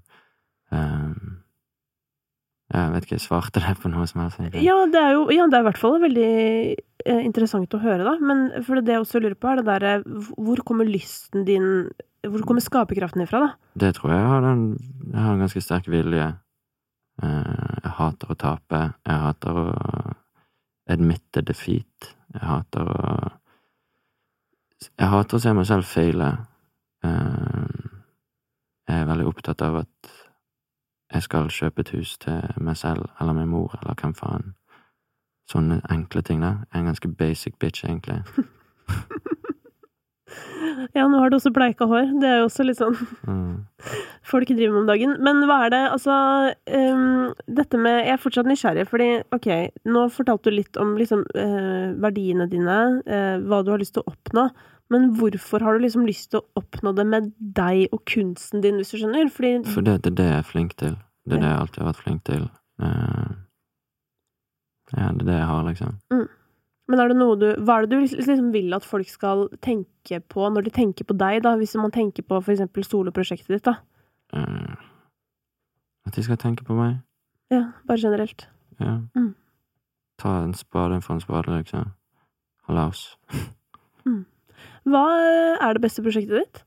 Jeg vet ikke, jeg svarte det på noe som helst. Ja, det er i hvert fall veldig interessant å høre, da. Men for det jeg også lurer på, er det der, hvor kommer lysten din, hvor kommer skaperkraften din fra, da? Det tror jeg har en ganske sterk vilje. Jeg hater å tape, jeg hater å admitte defeat, jeg hater å se meg selv feile. Jeg er veldig opptatt av at jeg skal kjøpe et hus til meg selv, eller min mor, eller hvem faen. Sånne enkle ting da. Jeg er en ganske basic bitch, egentlig. Ja, nå har du også bleika hår. Det er jo også litt sånn folk driver med om dagen. Men hva er det, altså dette med, jeg er fortsatt nysgjerrig, fordi, ok, nå fortalte du litt om liksom verdiene dine, hva du har lyst til å oppnå, men hvorfor har du liksom lyst til å oppnå det med deg og kunsten din, hvis du skjønner? For det er det jeg er flink til. Det er det jeg alltid har vært flink til. Ja, det er det jeg har, liksom. Men er det noe hva er det du liksom vil at folk skal tenke på når de tenker på deg, da? Hvis man tenker på for eksempel soloprosjektet ditt, da? At de skal tenke på meg? Ja, bare generelt. Ja. Ta en spade for en spade, liksom. Hallaus. Hva er det beste prosjektet ditt?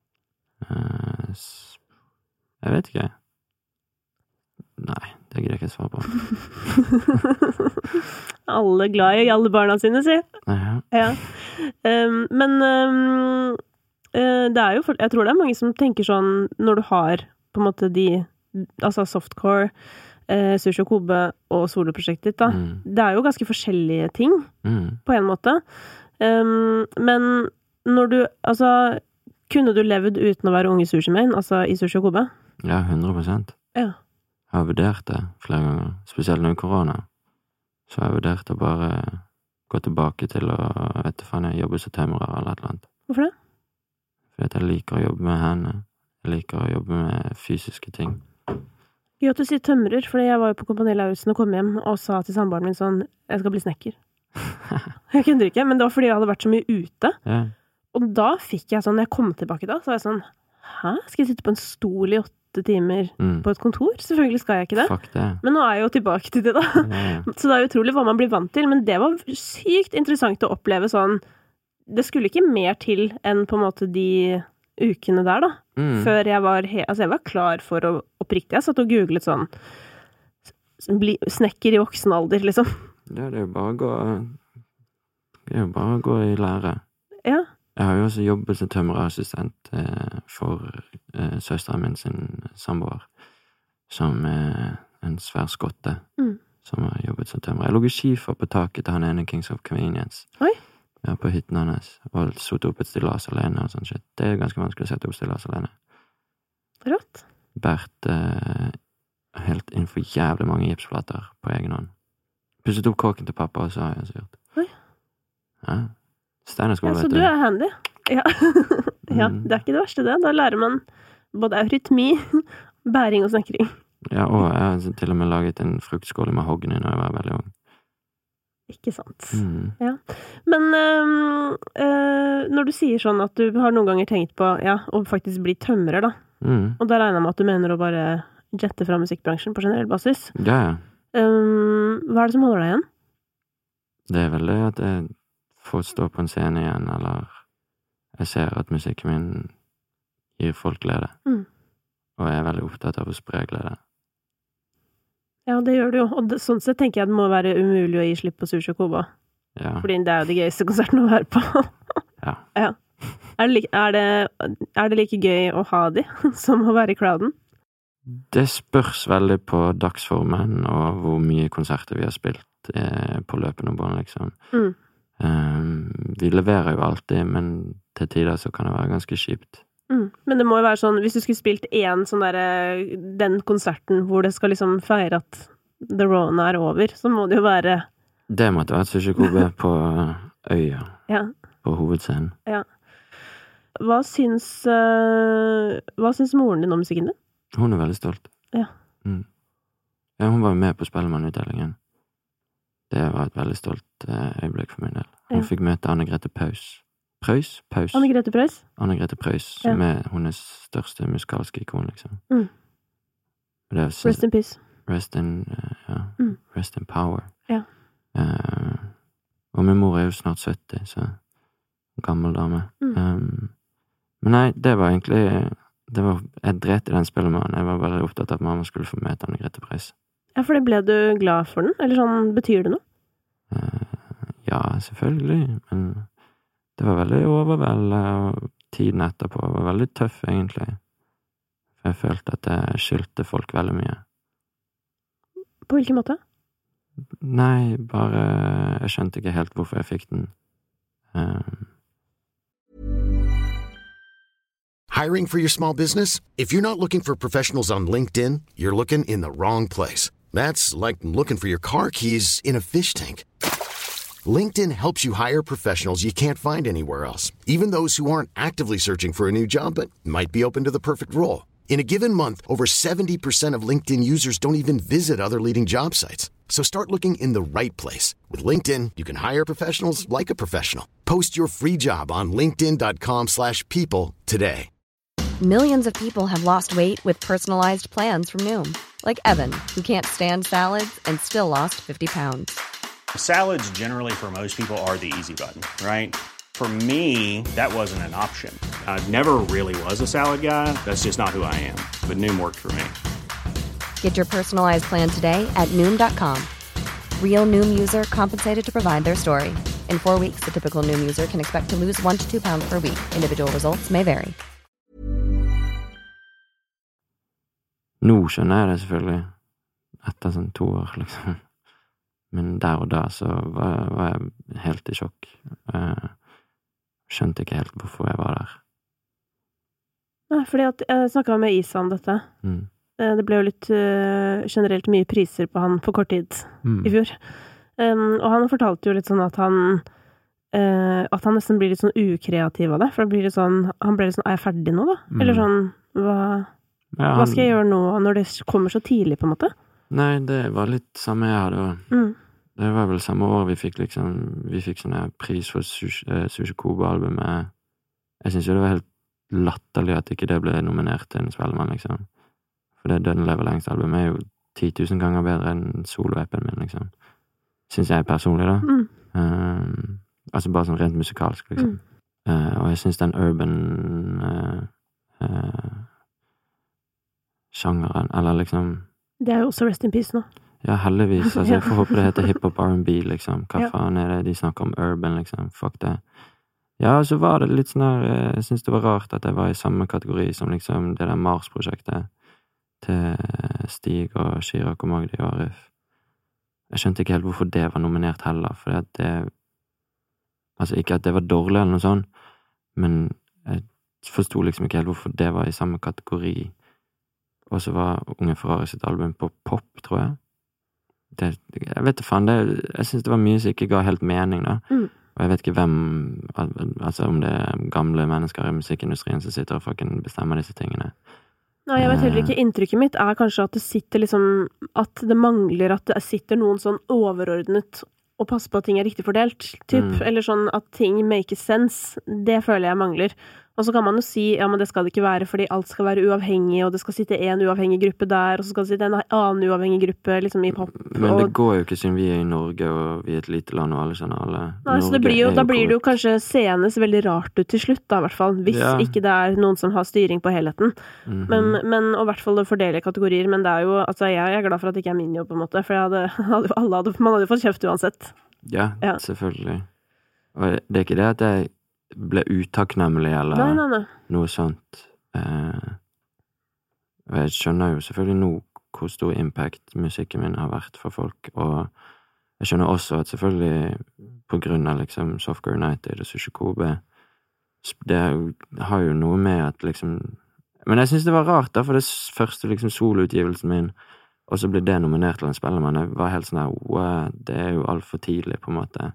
Jeg vet ikke. Nei, det gidder jeg ikke svare på. Alle glad i alle barna sine, si. Ja. Men det er jo, jeg tror det er mange som tenker sånn, når du har på en måte altså softcore, Sushi og Kobe og soloprosjektet ditt, da. Det er jo ganske forskjellige ting, på en måte. Men når altså, kunne du levd uten å være unge sushi-main, altså i Sushi og Kobe? Ja, 100%. Ja. Jeg har vurdert det flere ganger, spesielt nå i korona. Så jeg har vurdert å bare gå tilbake til å, vet du faen, jeg jobber som tømrer eller et eller annet. Hvorfor det? Fordi at jeg liker å jobbe med henne. Jeg liker å jobbe med fysiske ting. Gøy at du sier tømrer, fordi jeg var jo på Kompani Lauritzen og kom hjem og sa til samboeren min sånn, jeg skal bli snekker. Jeg kødder ikke, men det var fordi jeg hadde vært så mye ute. Ja. Og da fikk jeg sånn, når jeg kom tilbake da, så var jeg sånn, hæ? Skal jeg sitte på en stol i 8 timer på et kontor? Selvfølgelig skal jeg ikke det. Fuck det. Men nå er jeg jo tilbake til det da. Ja. Så det er utrolig hva man blir vant til, men det var sykt interessant å oppleve sånn, det skulle ikke mer til enn på en måte de ukene der da, før jeg var altså jeg var klar for å oppriktig, jeg satt og googlet sånn, snekker i voksen alder, liksom. Ja, det er jo bare å gå i lære. Ja. Jeg har jo også jobbet som tømmerassistent for søsteren min sin samboer, som en svær skotte, som har jobbet som tømrer. Jeg lå i skifer på taket til han ene Kings of Convenience. Oi. Ja, på hytten hans, og satt opp et stillas alene og sånn shit. Det er ganske vanskelig å sette opp stillas alene. Rått. Bært helt innenfor jævlig mange gipsplater på egen hånd. Pusset opp kåken til pappa, og så har jeg så gjort. Oi. Ja. Steinerskole, vet du. Ja, så du er handy. Ja. Ja, det er ikke det verste det. Da lærer man både eurytmi, bæring og snekring. Ja, og jeg har til og med laget en fruktskål med mahogni når jeg var veldig ung. Ikke sant. Ja. Men når du sier sånn at du har noen ganger tenkt på, ja, å faktisk bli tømrer da, og da regner jeg med at du mener å bare jette fra musikkbransjen på generell basis. Ja. Hva er det som holder deg igjen? Det er vel det at jeg får stå på en scene igjen, eller jeg ser at musikken min gir folk glede. Og jeg er veldig opptatt av å spre glede. Ja, det gjør det jo. Og sånn sett tenker jeg det må være umulig å gi slipp på Sushi og Kobe. Ja. Fordi det er jo de gøyeste konsertene å være på. Ja. Ja. Er det like gøy å ha de som å være i crowden? Det spørs veldig på dagsformen og hvor mye konserter vi har spilt på løpende bånd, liksom. Vi leverer jo alltid, men til tider så kan det være ganske kjipt. Men det må jo være sånn, hvis du skulle spilt sånn den konserten hvor det skal liksom feire at The Rona er over, så må det jo være... Det måtte være Sushi Kobe på øya, ja. På hovedscenen. Ja. Hva syns moren din om musikken din? Hun er veldig stolt. Ja. Ja, hun var med på Spellemannutdelingen. Det var et veldig stolt øyeblikk for min del. Hun fikk møte Anne-Grete Paus. Anne-Grete Preus? Anne-Grete Preus, som er hennes største musikalske ikon, liksom. Rest in peace. Rest in power. Ja. Og min mor er jo snart 70, så gammel dame. Men nei, det var egentlig jeg dret i den spillemannen. Jeg var veldig opptatt av at mamma skulle få møte Anne-Grete Preus. Ja, for det ble du glad for den? Eller sånn, betyr det noe? Ja, selvfølgelig, men det var veldig overveldende, og tiden etterpå var veldig tøff, egentlig. Jeg følte at jeg skyldte folk veldig mye. På hvilken måte? Nei, bare jeg skjønte ikke helt hvorfor jeg fikk den. Hiring for your small business? If you're not looking for professionals on LinkedIn, you're looking in the wrong place. That's like looking for your car keys in a fish tank. LinkedIn helps you hire professionals you can't find anywhere else, even those who aren't actively searching for a new job but might be open to the perfect role. In a given month, over 70% of LinkedIn users don't even visit other leading job sites. So start looking in the right place. With LinkedIn, you can hire professionals like a professional. Post your free job on linkedin.com/people today. Millions of people have lost weight with personalized plans from Noom. Like Evan, who can't stand salads and still lost 50 pounds. Salads generally for most people are the easy button, right? For me, that wasn't an option. I never really was a salad guy. That's just not who I am. But Noom worked for me. Get your personalized plan today at Noom.com. Real Noom user compensated to provide their story. In 4 weeks, the typical Noom user can expect to lose 1 to 2 pounds per week. Individual results may vary. Nå skjønner jeg det selvfølgelig, etter sånn 2 år, liksom. Men der og da så var jeg helt i sjokk. Skjønte ikke helt hvorfor jeg var der. Nei, fordi at jeg snakket med Isa om dette. Det ble jo litt generelt mye priser på han på kort tid i fjor. Og han fortalte jo litt sånn at han nesten blir litt sånn ukreativ av det, for det blir litt sånn, han ble litt sånn, er jeg ferdig nå da? Eller sånn, hva skal jeg gjøre nå når det kommer så tidlig på en måte? Nei, det var litt samme jeg hadde. Det var vel samme år vi fikk sånne pris for Sushi Kobe-albumet. Jeg synes jo det var helt latterlig at ikke det ble nominert til en Spellemann, liksom. For det Døden lever lengst-albumet er jo 10 000 ganger bedre enn solo-appen min, liksom. Synes jeg personlig da. Altså bare sånn rent musikalsk, liksom. Og jeg synes den urban sjangeren, eller liksom... Det er jo også Rest in Peace nå. Ja, heldigvis. Altså, jeg får håpe det heter hiphop R&B, liksom. Hva faen er det de snakker om urban, liksom? Fuck det. Ja, så var det litt sånn her, jeg synes det var rart at jeg var i samme kategori som liksom det der Mars-prosjektet til Stig og Chirag og Magdi og Arif. Jeg skjønte ikke helt hvorfor det var nominert heller, for det, altså ikke at det var dårlig eller noe sånt, men jeg forstod liksom ikke helt hvorfor det var i samme kategori. Og så var Unge Ferrari sitt album på pop, tror jeg. Jeg vet ikke faen, jeg synes det var mye som ikke ga helt mening da. Og jeg vet ikke hvem, altså om det er gamle mennesker i musikkindustrien som sitter og fucking bestemmer disse tingene. Nei, jeg vet heller ikke. Inntrykket mitt er kanskje at det sitter liksom, at det mangler at det sitter noen sånn overordnet og passer på at ting er riktig fordelt, typ. Eller sånn at ting make sense. Det føler jeg mangler. Og så kan man jo si, ja, men det skal det ikke være, fordi alt skal være uavhengig, og det skal sitte en uavhengig gruppe der, og så skal det sitte en annen uavhengig gruppe, liksom i pop. Men det går jo ikke siden vi er i Norge, og vi er et lite land, og alle kjenner alle. Nei, så det blir jo, da blir det jo kanskje senes veldig rart ut til slutt, da, i hvert fall, hvis ikke det er noen som har styring på helheten. Men og i hvert fall å fordele kategorier, men det er jo, altså jeg er glad for at det ikke er min jobb, på en måte, for man hadde fått kjøpt uansett. Ja, selvfølgelig. Og det er ikke det at jeg ble utakknemlig eller noe sånt. Og jeg skjønner jo selvfølgelig nå hvor stor impact musikken min har vært for folk, og jeg skjønner også at selvfølgelig på grunn av liksom Softcore United og Sushi Kobe, det har jo noe med at liksom, men jeg synes det var rart da, for det første liksom soloutgivelsen min, og så ble det nominert til en Spellemann. Jeg var helt sånn her, wow, det er jo alt for tidlig på en måte.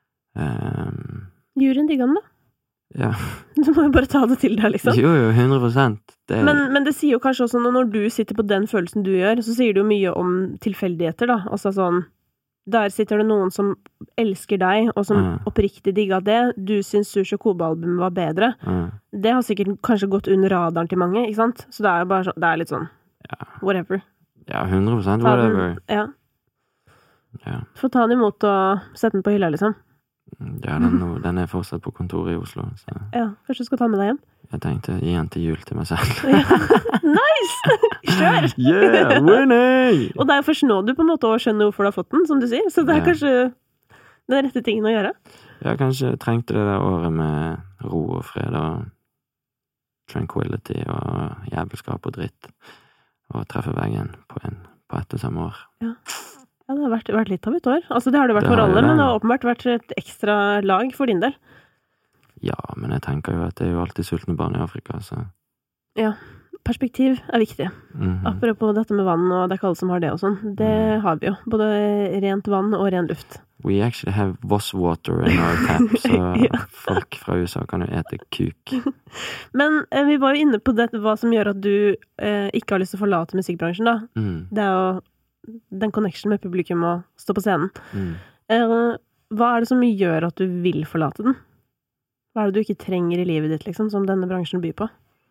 Juryen digger den da. Ja. Du må jo bare ta det til deg, liksom. Jo, 100%. Men det sier jo kanskje også, når du sitter på den følelsen du gjør, så sier det jo mye om tilfeldigheter, da. Altså sånn, der sitter det noen som elsker deg, og som oppriktig digget det. Du synes Sushi Kobe-albumet var bedre. Det har sikkert kanskje gått under radaren til mange, ikke sant? Så det er jo bare sånn, det er litt sånn, whatever. Ja, 100% whatever. Ja. Få ta den imot og sette den på hylla, liksom. Ja, den er fortsatt på kontoret i Oslo. Så. Ja, kanskje du skal ta med deg hjem? Jeg tenkte gi den til jul til meg selv. Nice! Kjør! Yeah, winning! Og det er jo først nå du på en måte skjønner hvorfor du har fått den, som du sier. Så det er kanskje den rette tingen å gjøre. Ja, kanskje trengte det der året med ro og fred og tranquility og jævelskap og dritt. Og treffe veggen på ett og samme år. Ja. Ja, det har vært litt av et år. Altså, det har det vært for alle, men det har åpenbart vært et ekstra lag for din del. Ja, men jeg tenker jo at det er jo alltid sultne barn i Afrika, så... Ja, perspektiv viktig. Apropos dette med vann, og det ikke alle som har det og sånn. Det har vi jo. Både rent vann og ren luft. We actually have Voss water in our tap, så folk fra USA kan jo ete kuk. Men vi var jo inne på det, hva som gjør at du ikke har lyst til å forlate musikkbransjen, da. Det jo den connection med publikum og stå på scenen. Hva det som gjør at du vil forlate den? Hva det du ikke trenger i livet ditt, liksom, som denne bransjen byr på?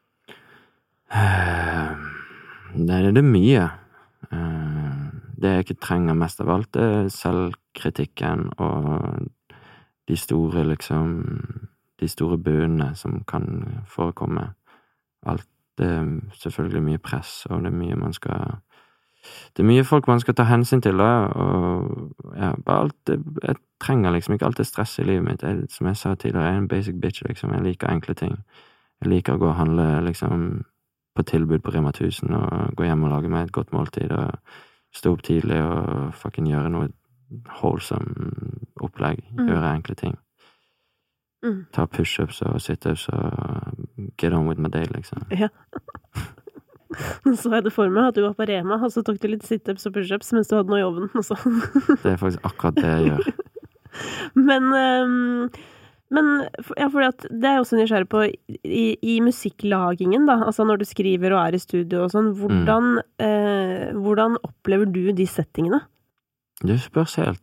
Det mye. Det jeg ikke trenger mest av alt, det selvkritikken og de store, liksom, de store bønnene som kan forekomme. Alt det selvfølgelig mye press, og det mye man skal... Det mye folk man skal ta hensyn til, da, og bare alt det, jeg trenger liksom ikke alt det stress i livet mitt. Som jeg sa tidligere, jeg en basic bitch, liksom. Jeg liker enkle ting. Jeg liker å gå og handle, liksom, på tilbud på Rema 1000, og gå hjem og lage meg et godt måltid, og stå opp tidlig og fucking gjøre noe wholesome opplegg, gjøre enkle ting. Ta push-ups og sit-ups og get on with my day, liksom. Ja. Så jeg det for meg at du var på Rema, og så tok du litt sit-ups og push-ups mens du hadde noe i ovnen også. Det faktisk akkurat det jeg gjør. Men fordi at det jeg også nysgjerrig på i musikklagingen, da, altså når du skriver og i studio og sånn, hvordan opplever du de settingene? Det spørs helt,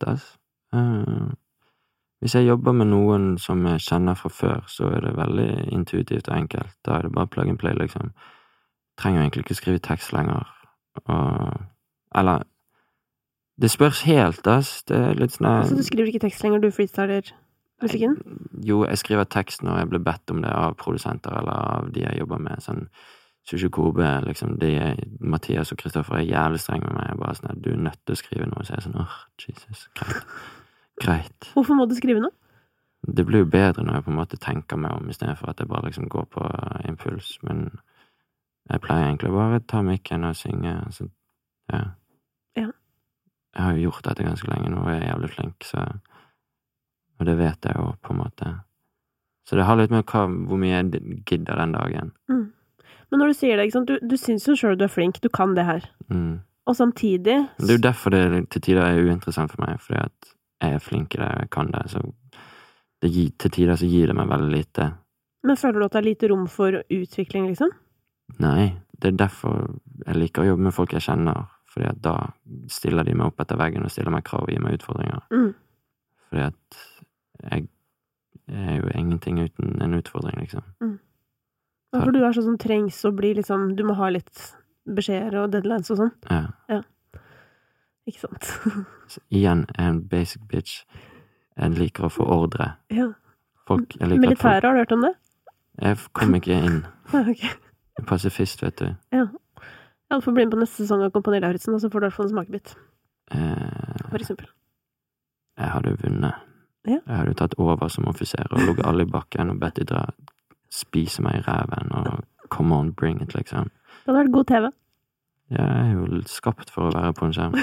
Hvis jeg jobber med noen som jeg kjenner fra før, så det veldig intuitivt og enkelt. Da det bare plug and play, liksom. Trenger egentlig ikke skrive tekst lenger. Eller det spørs helt, det litt sånn... Så du skriver ikke tekst lenger, du freestyler musikken? Jo, jeg skriver tekst når jeg blir bedt om det av produsenter, eller av de jeg jobber med, sånn Sushi Kobe, liksom, Mathias og Kristoffer jævlig streng med meg, bare sånn, du nødt til å skrive noe, så jeg sånn, Jesus, greit. Hvorfor må du skrive noe? Det blir jo bedre når jeg på en måte tenker meg om, i stedet for at jeg bare liksom går på impuls, men jeg pleier egentlig bare å ta mikken og synge, så, ja. Jeg har jo gjort dette ganske lenge nå, og jeg jævlig flink, og det vet jeg jo på en måte. Så det har litt med hvor mye jeg gidder den dagen. Men når du sier det, ikke sant, du synes jo selv du flink, du kan det her. Og samtidig... Det jo derfor det til tider uinteressant for meg, fordi at jeg flink i det, jeg kan det, så til tider så gir det meg veldig lite. Men føler du at det lite rom for utvikling, liksom? Nei, det derfor jeg liker å jobbe med folk jeg kjenner, fordi at da stiller de meg opp etter veggen og stiller meg krav og gir meg utfordringer. Fordi at jeg jo ingenting uten en utfordring, liksom. Ja, for du sånn som trengs å bli, liksom, du må ha litt beskjeder og deadlines og sånn. Ja. Ikke sant? Så igjen en basic bitch. Jeg liker å få ordre. Ja. Militæret, har du hørt om det? Jeg kom ikke inn. Ok. Pasifist, vet du. Ja. Jeg får bli med på neste sesong av Kompani Lauritzen, og så får du i hvert fall en smakebit. For eksempel. Jeg hadde vunnet. Ja. Jeg hadde tatt over som offiser og lukket alle i bakken og bedt de spise meg i ræven og come on, bring it, liksom. Det hadde vært god TV. Jeg jo skapt for å være på en skjerm.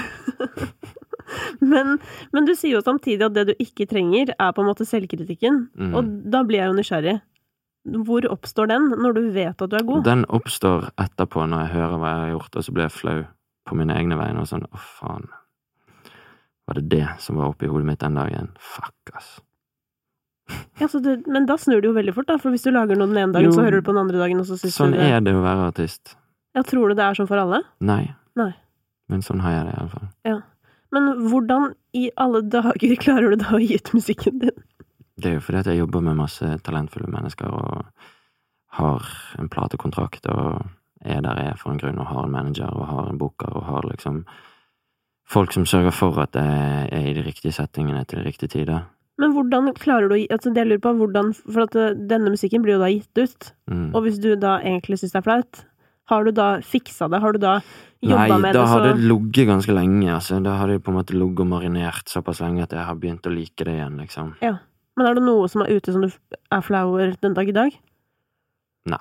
men du sier jo samtidig at det du ikke trenger på en måte selvkritikken, og da blir jeg jo nysgjerrig. Hvor oppstår den når du vet at du god? Den oppstår etterpå når jeg hører hva jeg har gjort, og så blir jeg flau på mine egne vegne, og sånn, faen, var det som var oppe i hodet mitt den dagen? Fuck, ass. Ja, men da snur det jo veldig fort, da, for hvis du lager noe den ene dagen, så hører du på den andre dagen, og så synes sånn du det. Sånn det å være artist. Ja, tror du det sånn for alle? Nei. Men sånn har jeg det i alle fall. Ja. Men hvordan i alle dager klarer du da å gi ut musikken din? Det jo fordi at jeg jobber med masse talentfulle mennesker og har en platekontrakt og der jeg for en grunn og har en manager og har en booker og har liksom folk som sørger for at jeg i de riktige settingene til de riktige tider. Men hvordan klarer du altså det jeg lurer på, for at denne musikken blir jo da gitt ut, og hvis du da egentlig synes det flaut, har du da fiksa det? Har du da jobbet med det? Nei, da har det ligget ganske lenge, altså. Da har det på en måte ligget og marinert såpass lenge at jeg har begynt å like det igjen, liksom. Ja. Men det noe som ute som du flau over den dag i dag? Nei.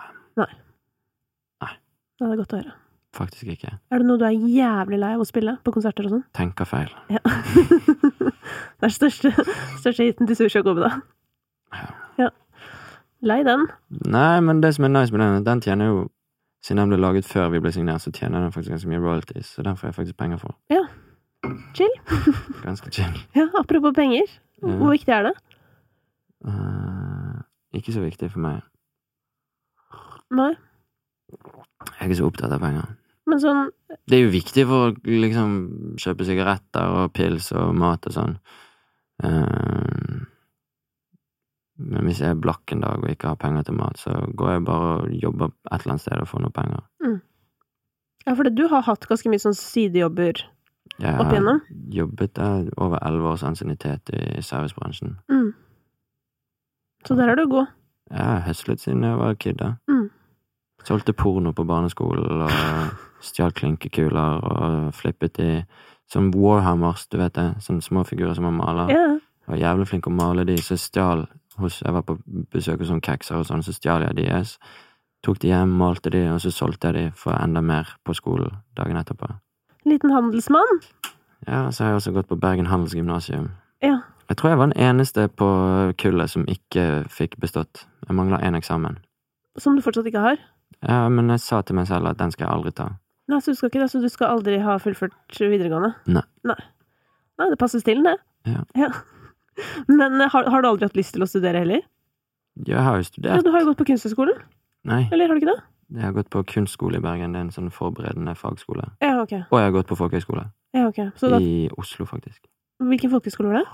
Det godt å høre. Faktisk ikke. Det noe du jævlig lei av å spille på konserter og sånn? Tenker feil. Ja. Det største hiten til Sushi Kobe, da. Ja. Lei den. Nei, men det som nice med den tjener jo siden den ble laget før vi ble signert, så tjener den faktisk ganske mye royalties, så den får jeg faktisk penger for. Ja. Chill. Ganske chill. Ja, apropos penger. Hvor viktig er det? Ikke så viktig for meg. Nei. Jeg er ikke så opptatt av penger. Men sånn... Det er jo viktig for å liksom kjøpe sigaretter og pils og mat og sånn. Men hvis jeg er blakk en dag og ikke har penger til mat, så går jeg bare og jobber et eller annet sted og får noe penger. Ja, for du har hatt ganske mye sånn sidejobber opp igjennom. Jeg har jobbet over 11 års ansiennitet i servicebransjen. Så der er du god. Jeg har høslet siden jeg var kid da. Solgte porno på barneskolen og stjal klinkekuler og flippet i som Warhammers, du vet det, sånne små figurer som man maler. Jeg var jævlig flink å male de, så stjal jeg var på besøk hos sånne kekser og sånn, så stjal jeg de, jeg tok de hjem, malte de, og så solgte jeg de for enda mer på skolen dagen etterpå. Liten handelsmann? Ja, så har jeg også gått på Bergen Handelsgymnasium. Ja. Jeg tror jeg var den eneste på kullet som ikke fikk bestått. Jeg mangler en eksamen. Som du fortsatt ikke har? Ja, men jeg sa til meg selv at den skal jeg aldri ta. Nei, så du skal ikke det, så du skal aldri ha fullført videregående? Nei. Nei, det passer til det. Ja. Men har du aldri hatt lyst til å studere heller? Jeg har jo studert. Ja, du har jo gått på kunsthøgskolen? Nei. Eller har du ikke det? Jeg har gått på kunstskole i Bergen, det er en sånn forberedende fagskole. Ja, ok. Og jeg har gått på folkehøgskole. Ja, ok. Så da... I Oslo, faktisk. Hvilken folkehøgskole var det?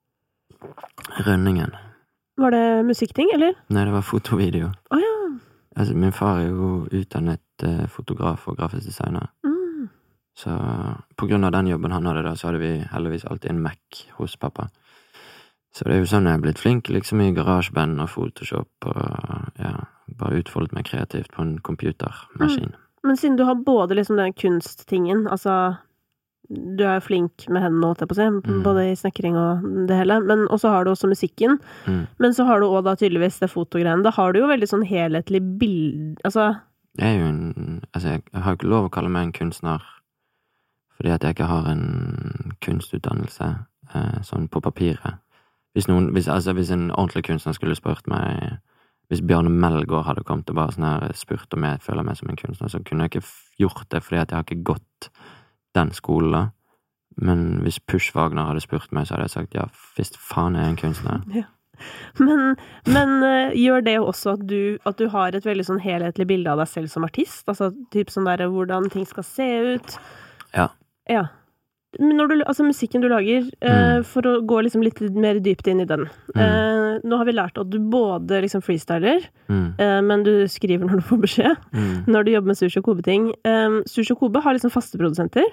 Rønningen. Var det musikkting, eller? Nei, det var fotovideo. Ja. Altså, min far er jo utdannet fotograf og grafisk designer. Så på grunn av den jobben han hadde da, så hadde vi heldigvis alltid en Mac hos pappa. Så det er jo sånn jeg er blitt flink, liksom i GarageBand og Photoshop, og bare utfoldet meg kreativt på en computermaskin. Men siden du har både liksom den kunsttingen, altså, du er flink med hendene, holdt jeg på å si, både i snekring og det hele, men også har du også musikken, men så har du også da tydeligvis det fotogreiene. Da har du jo veldig sånn helhetlig bild, altså... Jeg er jo jeg har jo ikke lov å kalle meg en kunstner, fordi at jeg ikke har en kunstutdannelse, sånn på papiret. Hvis en ordentlig kunstner skulle spurt meg, hvis Bjarne Melgaard hadde kommet og bare sånn her spurt om jeg føler meg som en kunstner, så kunne jeg ikke gjort det, fordi at jeg har ikke gått den skolen da. Men hvis Push Wagner hadde spurt meg, så hadde jeg sagt, ja, visst faen er jeg en kunstner. Ja. Men gjør det også at du har et veldig sånn helhetlig bilde av deg selv som artist? Altså typ sånn der, hvordan ting skal se ut? Ja. Ja. Men altså musikken du lager, for å gå liksom litt mer dypt inn i den. Nå har vi lært at du både liksom freestyler, men du skriver når du får beskjed, når du jobber med Sushi og Kobe-ting. Sushi og Kobe har liksom faste produsenter.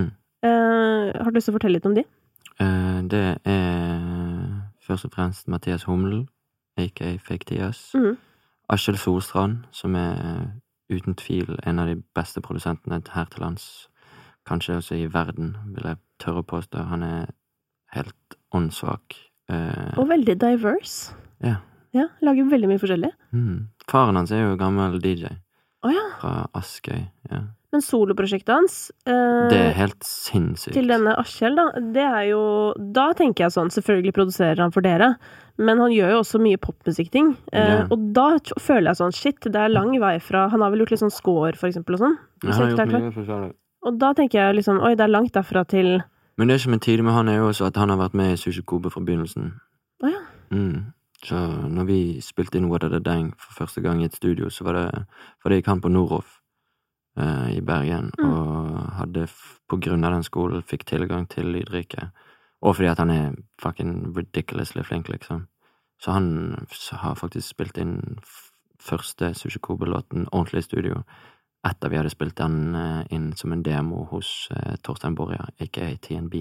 Har du lyst til å fortelle litt om de? Det er først og fremst Mathias Huml, a.k.a. Fake Tias. Askjell Solstrand, som er uten tvil en av de beste produsentene her til lands. Kanskje også i verden, vil jeg tørre å påstå. Han er helt åndssvak. Og veldig diverse. Ja. Ja, lager veldig mye forskjellig. Faren hans er jo gammel DJ. Ja. Fra Askøy, ja. Men soloprosjektet hans... det er helt sinnssykt. Til denne Askjell, da, det er jo... Da tenker jeg sånn, selvfølgelig produserer han for dere, men han gjør jo også mye popmusikkting. Og da føler jeg sånn, shit, det er lang vei fra... Han har vel gjort litt sånn score, for eksempel, og sånn. Ja, han har gjort mye forskjellig. Og da tenker jeg liksom, oi, det er langt derfra til... Men det som er tidlig med han er jo også at han har vært med i Sushi Kobe fra begynnelsen. Ja. Så når vi spilte inn What Are The Dang for første gang i et studio, så var det fordi jeg kan på Noroff i Bergen, og hadde på grunn av den skolen fikk tilgang til lydriket. Og fordi at han er fucking ridiculously flink, liksom. Så han har faktisk spilt inn første Sushi Kobe-låten ordentlig i studio. Etter vi hadde spilt den inn som en demo hos Torstein Borja, a.k.a. TNB.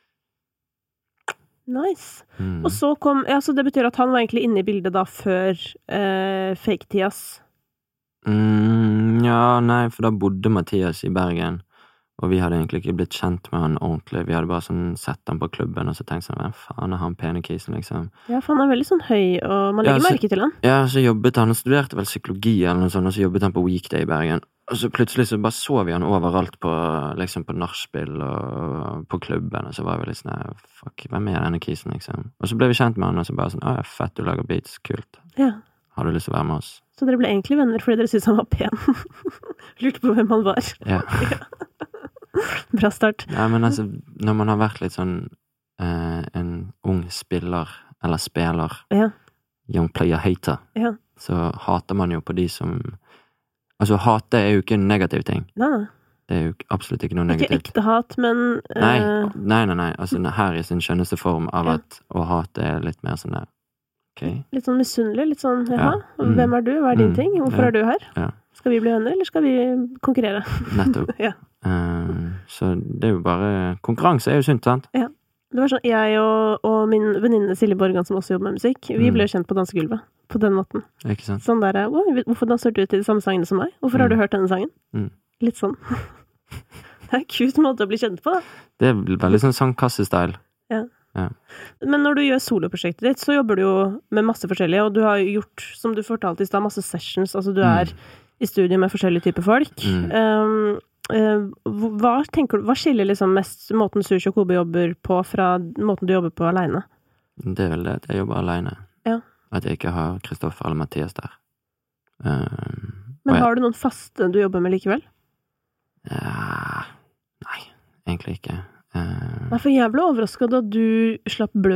Nice. Og så kom, så det betyr at han var egentlig inne i bildet da før Fake Tias? Ja, nei, for da bodde Mathias i Bergen, og vi hadde egentlig ikke blitt kjent med han ordentlig. Vi hadde bare sånn sett han på klubben, og så tenkte sånn, hvem faen er han pene kisen, liksom? Ja, for han er veldig sånn høy, og man legger merke til han. Ja, så jobbet han studerte vel psykologi eller noe sånt, og så jobbet han på Weekday i Bergen. Og så plutselig så bare så vi han overalt på, liksom på nachspiel og på klubben, og så var vi litt sånn, fuck, hvem er denne kisen, liksom? Og så ble vi kjent med han, og så bare sånn, fett, du lager beats, kult. Ja. har du lyst til å være med oss? Så dere ble egentlig venner fordi dere syntes han var pen? Lurte på hvem han var. Ja. Bra start. Nei, men altså, når man har vært litt sånn en ung spiller, eller spiller, young player hater, så hater man jo på de som... Altså, hate er jo ikke en negativ ting. Nei. Det er jo absolutt ikke noe negativt. Ikke ekte hat, men... Nei. Altså, her i sin skjønneste form av at å hate er litt mer sånn der. Okay. Litt sånn misunnelig, litt sånn, hvem er du? Hva er din ting? Hvorfor er du her? Ja. Skal vi bli venner, eller skal vi konkurrere? Nettopp. Så det er jo bare... Konkurranse er jo sunt, sant? Ja. Det var sånn, jeg og min venninne Silje Borgan, som også jobber med musikk, vi ble kjent på dansegulvet, på den måten. Ikke sant? Sånn der, hvorfor danser du til de samme sangene som meg? Hvorfor har du hørt denne sangen? Litt sånn. Det er en kult måte å bli kjent på, da. Det er veldig sånn sangkasse-style. Ja. Men når du gjør soloprosjektet ditt, så jobber du jo med masse forskjellige, og du har gjort, som du fortalte i sted, masse sessions, altså du er i studio med forskjellige typer folk. Hva skiller liksom mest måten Sushi og Kobe jobber på fra måten du jobber på alene? Det er vel det at jeg jobber alene. Ja. At jeg ikke har Kristoffer eller Mathias der. Men har du noen faste du jobber med likevel? Nei, egentlig ikke. Nei, for jeg ble overrasket da du slapp Blø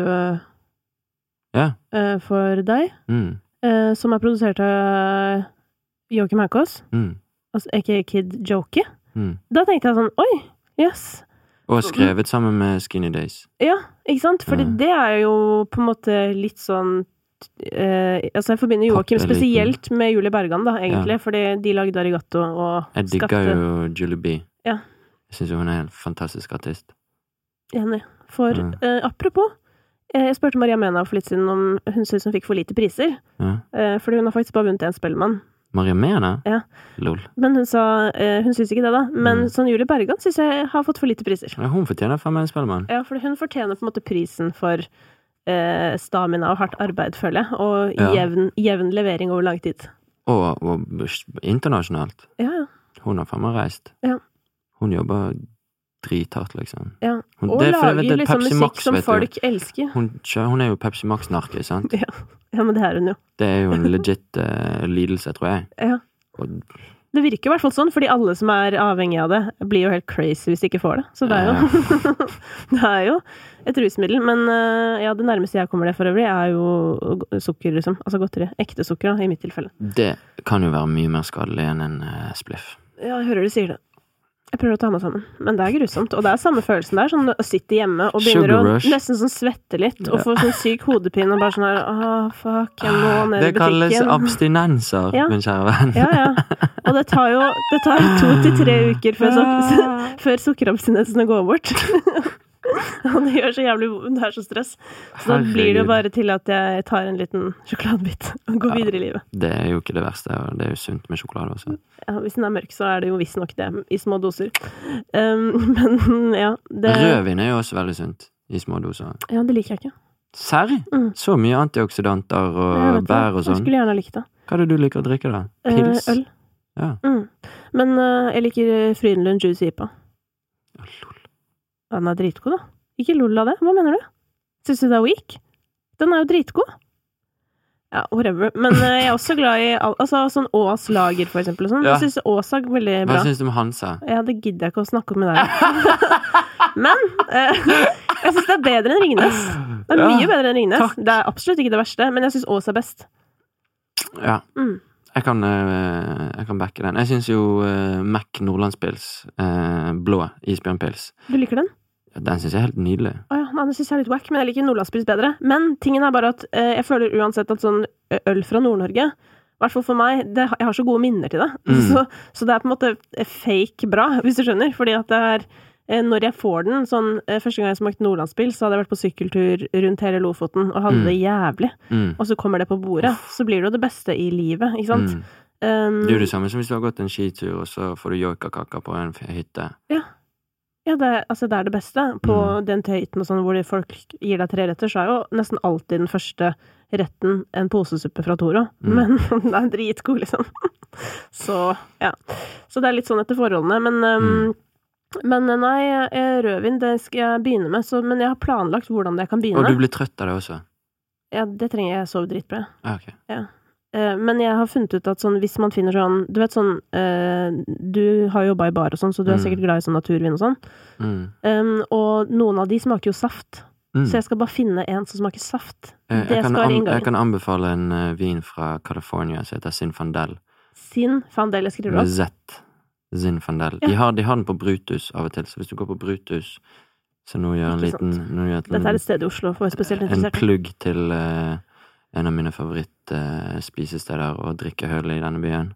for deg, som er produsert av Joakim Haukås, altså a.k.a. Kid Jokey. Da tenkte jeg sånn, oi, yes. Og skrevet sammen med Skinny Days. Ja, ikke sant? Fordi det er jo på en måte litt sånn altså jeg forbinder Joakim spesielt med Julie Bergan da, egentlig, fordi de lagde Arigato og jeg digger jo Julie B. Jeg synes jo hun er en fantastisk artist. Enig. For apropos, jeg spurte Maria Mena for litt siden om hun synes hun fikk for lite priser, fordi hun har faktisk bare vunnet en Spellemann. Maria Mena? Ja. Lol. Men hun sa, hun synes ikke det da, men sånn Julie Bergan synes jeg har fått for lite priser. Ja, hun fortjener for meg en Spellemann. Ja, for hun fortjener på en måte prisen for stamina og hardt arbeid, føler jeg, og jevn levering over lang tid. Og internasjonalt. Ja. Hun har faen meg reist. Ja. Hun jobber drithardt, liksom. Ja, og lager liksom musikk som folk elsker. Hun er jo Pepsi Max-narke, sant? Ja, men det er hun jo. Det er jo en legit lidelse, tror jeg. Ja. Det virker i hvert fall sånn, fordi alle som er avhengig av det, blir jo helt crazy hvis de ikke får det. Så det er jo, det er jo et rusmiddel. Men det nærmeste jeg kommer det for øvrig, er jo sukker, liksom. Altså godteri. Ekte sukker, da, i mitt tilfelle. Det kan jo være mye mer skadelig enn en spliff. Ja, jeg hører du sier det. Jeg prøver å ta meg sammen. Men det er grusomt. Og det er samme følelsen der, sånn å sitte hjemme og begynner å nesten sånn svette litt, og få sånn syk hodepine, og bare sånn her, fuck, jeg må ned i butikken. Det kalles abstinenser, min kjære venn. Ja. Og det tar jo 2 til 3 uker før sukkerabstinensene går bort. Og det gjør så jævlig, det er så stress. Så da blir det jo bare til at jeg tar en liten sjokoladebit og går videre i livet. Det er jo ikke det verste, og det er jo sunt med sjokolade også. Ja, hvis den er mørk, så er det jo visst nok det, i små doser. Men ja, rødvin er jo også veldig sunt, i små doser. Ja, det liker jeg ikke. Serr? Så mye antioksidanter og bær og sånn. Jeg skulle gjerne likt det. Hva er det du liker å drikke da? Pils? Øl. Ja. Men jeg liker Frydenlund Juice IPA. Lol. Den er dritgod, da. Ikke lol av det. Hva mener du? Synes du det er weak? Den er jo dritgod. Ja, whatever. Men jeg er også glad i sånn Ås lager, for eksempel. Sånn. Jeg synes Ås er veldig bra. Hva synes du om Hansa? Ja, det gidder jeg ikke å snakke om med deg. Men jeg synes det er bedre enn Ringnes. Det er mye bedre enn Ringnes. Takk. Det er absolutt ikke det verste, men jeg synes Ås er best. Ja. Jeg kan backe den. Jeg synes jo Mac Nordlandspils blå isbjørnpils. Du liker den? Den synes jeg er helt nydelig. Den synes jeg er litt wack, men jeg liker Nordlandspils bedre. Men tingen er bare at jeg føler uansett at sånn øl fra Nord-Norge, i hvert fall for meg, jeg har så gode minner til det. Så det er på en måte fake bra, hvis du skjønner. Fordi at det er, når jeg får den, sånn, første gang jeg smakte Nordlandspils, så hadde jeg vært på sykkeltur rundt hele Lofoten, og hadde det jævlig. Og så kommer det på bordet, så blir det jo det beste i livet, ikke sant? Det er jo det samme som hvis du har gått en skitur, og så får du joikakaka på en hytte. Ja, det er det beste. På den høyten og sånn, hvor folk gir deg 3 retter, så er jo nesten alltid den første retten en posesuppe fra Toro. Men det er dritgod, liksom. Så, ja. Så det er litt sånn etter forholdene. Men nei, rødvin, det skal jeg begynne med. Men jeg har planlagt hvordan jeg kan begynne. Og du blir trøtt av det også? Ja, det trenger jeg sove dritbra. Ok. Ja. Men jeg har funnet ut at sånn, hvis man finner sånn, du vet sånn, du har jobbet i bar og sånn, så du er sikkert glad i sånn naturvin og sånn. Og noen av de smaker jo saft. Så jeg skal bare finne en som smaker saft. Det skal være inngangen. Jeg kan anbefale en vin fra California som heter Zinfandel. Zinfandel, jeg skriver det opp. Z. Zinfandel. De har den på Brutus av og til, så hvis du går på Brutus, så nå gjør Dette er et sted i Oslo for spesielt interessert. En plugg til en av mine favorittspisesteder og drikkehøl i denne byen.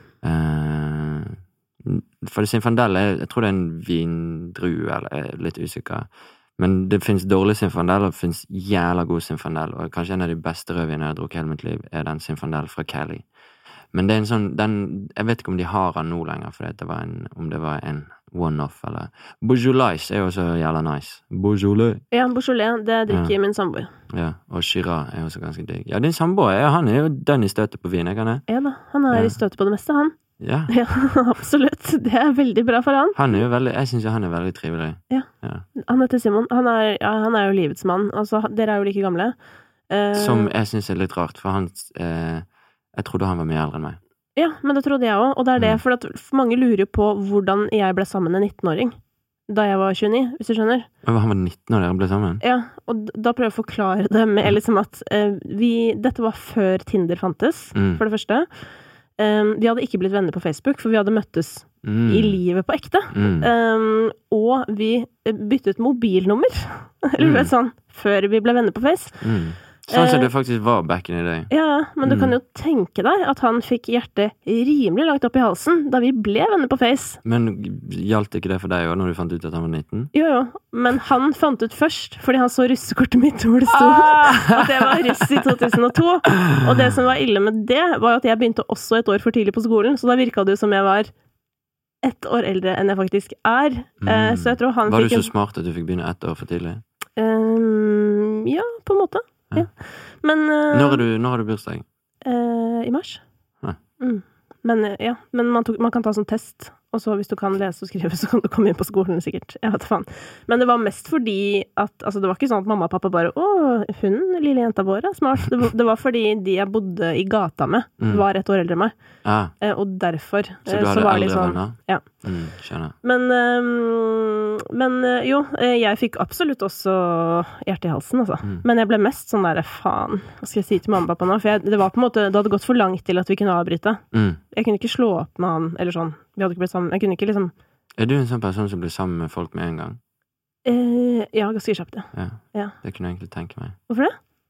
For Zinfandel, jeg tror det er en vindrue, eller jeg er litt usikker. Men det finnes dårlig Zinfandel, og det finnes jævla god Zinfandel, og kanskje en av de beste rødvinene jeg har drukket hele mitt liv, er den Zinfandel fra Cali. Men det er en sånn, jeg vet ikke om de har den nå lenger, for om det var en one-off, eller Beaujolais er jo også jævla nice. Beaujolais. Ja, Beaujolais, det drikker min samboer. Ja, og Shiraz er også ganske digg. Ja, din samboer, han er jo dønn i støtet på vin, ikke han? Ja da, han er i støtet på det meste, han. Ja. Ja, absolutt. Det er veldig bra for han. Han er jo jeg synes jo han er veldig trivelig. Ja. Han heter Simon. Han er jo livets mann. Altså, dere er jo like gamle. Som jeg synes er litt rart, for jeg trodde han var mye eldre enn meg. Ja, men det trodde jeg også, og det er det, for at mange lurer på hvordan jeg ble sammen med en 19-åring da jeg var 29, hvis du skjønner. Men han var 19 når dere ble sammen? Ja, og da prøver jeg å forklare det med liksom at dette var før Tinder fantes, for det første. Vi hadde ikke blitt venner på Facebook, for vi hadde møttes i livet på ekte. Og vi byttet mobilnummer, eller vet sånn, før vi ble venner på Face. Sånn som det faktisk var back in the day. Ja, men du kan jo tenke deg at han fikk hjertet rimelig langt opp i halsen da vi ble venner på Face. Men gjaldt ikke det for deg også, når du fant ut at han var 19? Jo, men han fant ut først, fordi han så russekortet mitt hvor det sto at jeg var russ i 2002. Og det som var ille med det, var at jeg begynte også et år for tidlig på skolen, så da virket det som jeg var 1 år eldre enn jeg faktisk er. Så jeg tror han var du så smart at du fikk begynne 1 år for tidlig? Ja, på en måte. Ja. Men når har du bursdag? I mars. Men man kan ta sånn test, og så hvis du kan lese og skrive, så kan du komme inn på skolen sikkert. Jeg vet faen. Men det var mest fordi at, altså det var ikke sånn at mamma og pappa bare, hun, lille jenta vår, er smart. Det var fordi de jeg bodde i gata med, var 1 år eldre enn meg. Og derfor så du hadde var eldre sånn, venner? Ja. Skjønner. Men jo, jeg fikk absolutt også hjerte i halsen, altså. Men jeg ble mest sånn der, faen, hva skal jeg si til mamma og pappa nå? For det var på en måte, det hadde gått for langt til at vi kunne avbryte. Jeg kunne ikke slå opp med han, eller sånn. Vi hadde ikke blitt sammen. Jeg kunne ikke liksom... Er du en sånn person som blir sammen med folk med en gang? Ja, ganske kjapt, ja. Det kunne jeg egentlig tenke meg. Hvorfor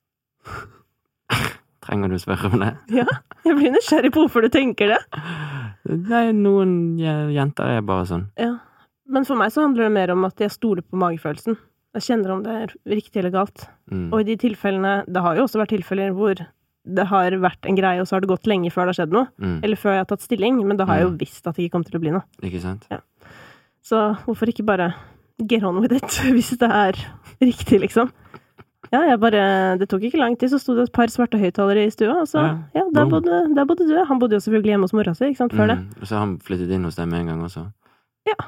det? Trenger du å spørre om det? Ja, jeg blir nysgjerrig på hvorfor du tenker det. Nei, noen jenter er bare sånn. Ja, men for meg så handler det mer om at jeg stoler på magefølelsen. Jeg kjenner om det er riktig eller galt. Og i de tilfellene, det har jo også vært tilfeller hvor det har vært en greie, og så har det gått lenge før det har skjedd noe. Eller før jeg har tatt stilling, men da har jeg jo visst at det ikke kom til å bli noe. Ikke sant? Ja. Så hvorfor ikke bare get on with it, hvis det er riktig, liksom. Ja, det tok ikke lang tid, så stod det et par svarte høyttalere i stua, og så, der bodde du. Han bodde jo selvfølgelig hjemme hos mora si, ikke sant, før det. Og så har han flyttet inn hos deg med en gang også. Ja.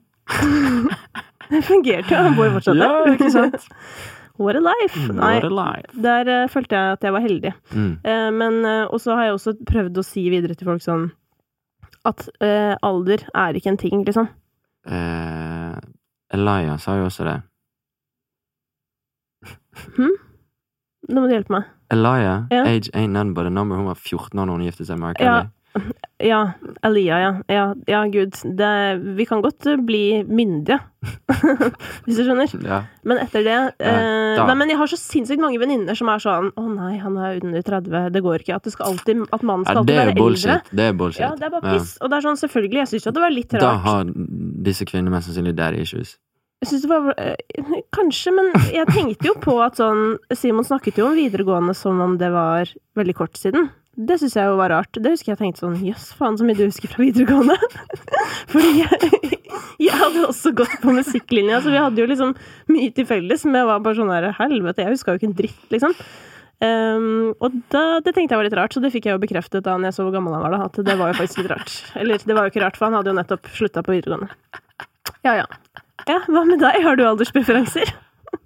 Det fungerte jo, han bor jo fortsatt der. Ja, ikke sant? What a life! Nei, What a life. Der følte jeg at jeg var heldig. Men, og så har jeg også prøvd å si videre til folk sånn, at alder er ikke en ting, liksom. Elia sa jo også det. Nå må du hjelpe meg. Elia, age ain't none but a number. Hun var 14 år når hun giftet seg med Kelly. Ja, Elia, ja, Gud. Vi kan godt bli myndige, hvis du skjønner. Ja. Men etter det... nei, men jeg har så sinnssykt mange venninner som er sånn, nei, han er under 30, det går ikke. At mannen skal alltid være eldre. Det er bullshit. Ja, det er bare piss. Og det er sånn, selvfølgelig, jeg synes jo at det var litt rart. Da har disse kvinnene mest sannsynlig daddy issues. Jeg synes det var... kanskje, men jeg tenkte jo på at sånn... Simon snakket jo om videregående som om det var veldig kort siden. Det synes jeg jo var rart. Det husker jeg tenkte sånn, jøss, faen så mye du husker fra videregående. Fordi jeg hadde også gått på musikklinja, så vi hadde jo liksom mye til felles, men jeg var bare sånn her, helvete, jeg husker jo ikke en dritt, liksom. Og det tenkte jeg var litt rart, så det fikk jeg jo bekreftet da når jeg så hvor gammel han var da, at det var jo faktisk litt rart. Eller, det var jo ikke rart, for han hadde jo nettopp sluttet på videregående. Ja, hva med deg? Har du alderspreferanser?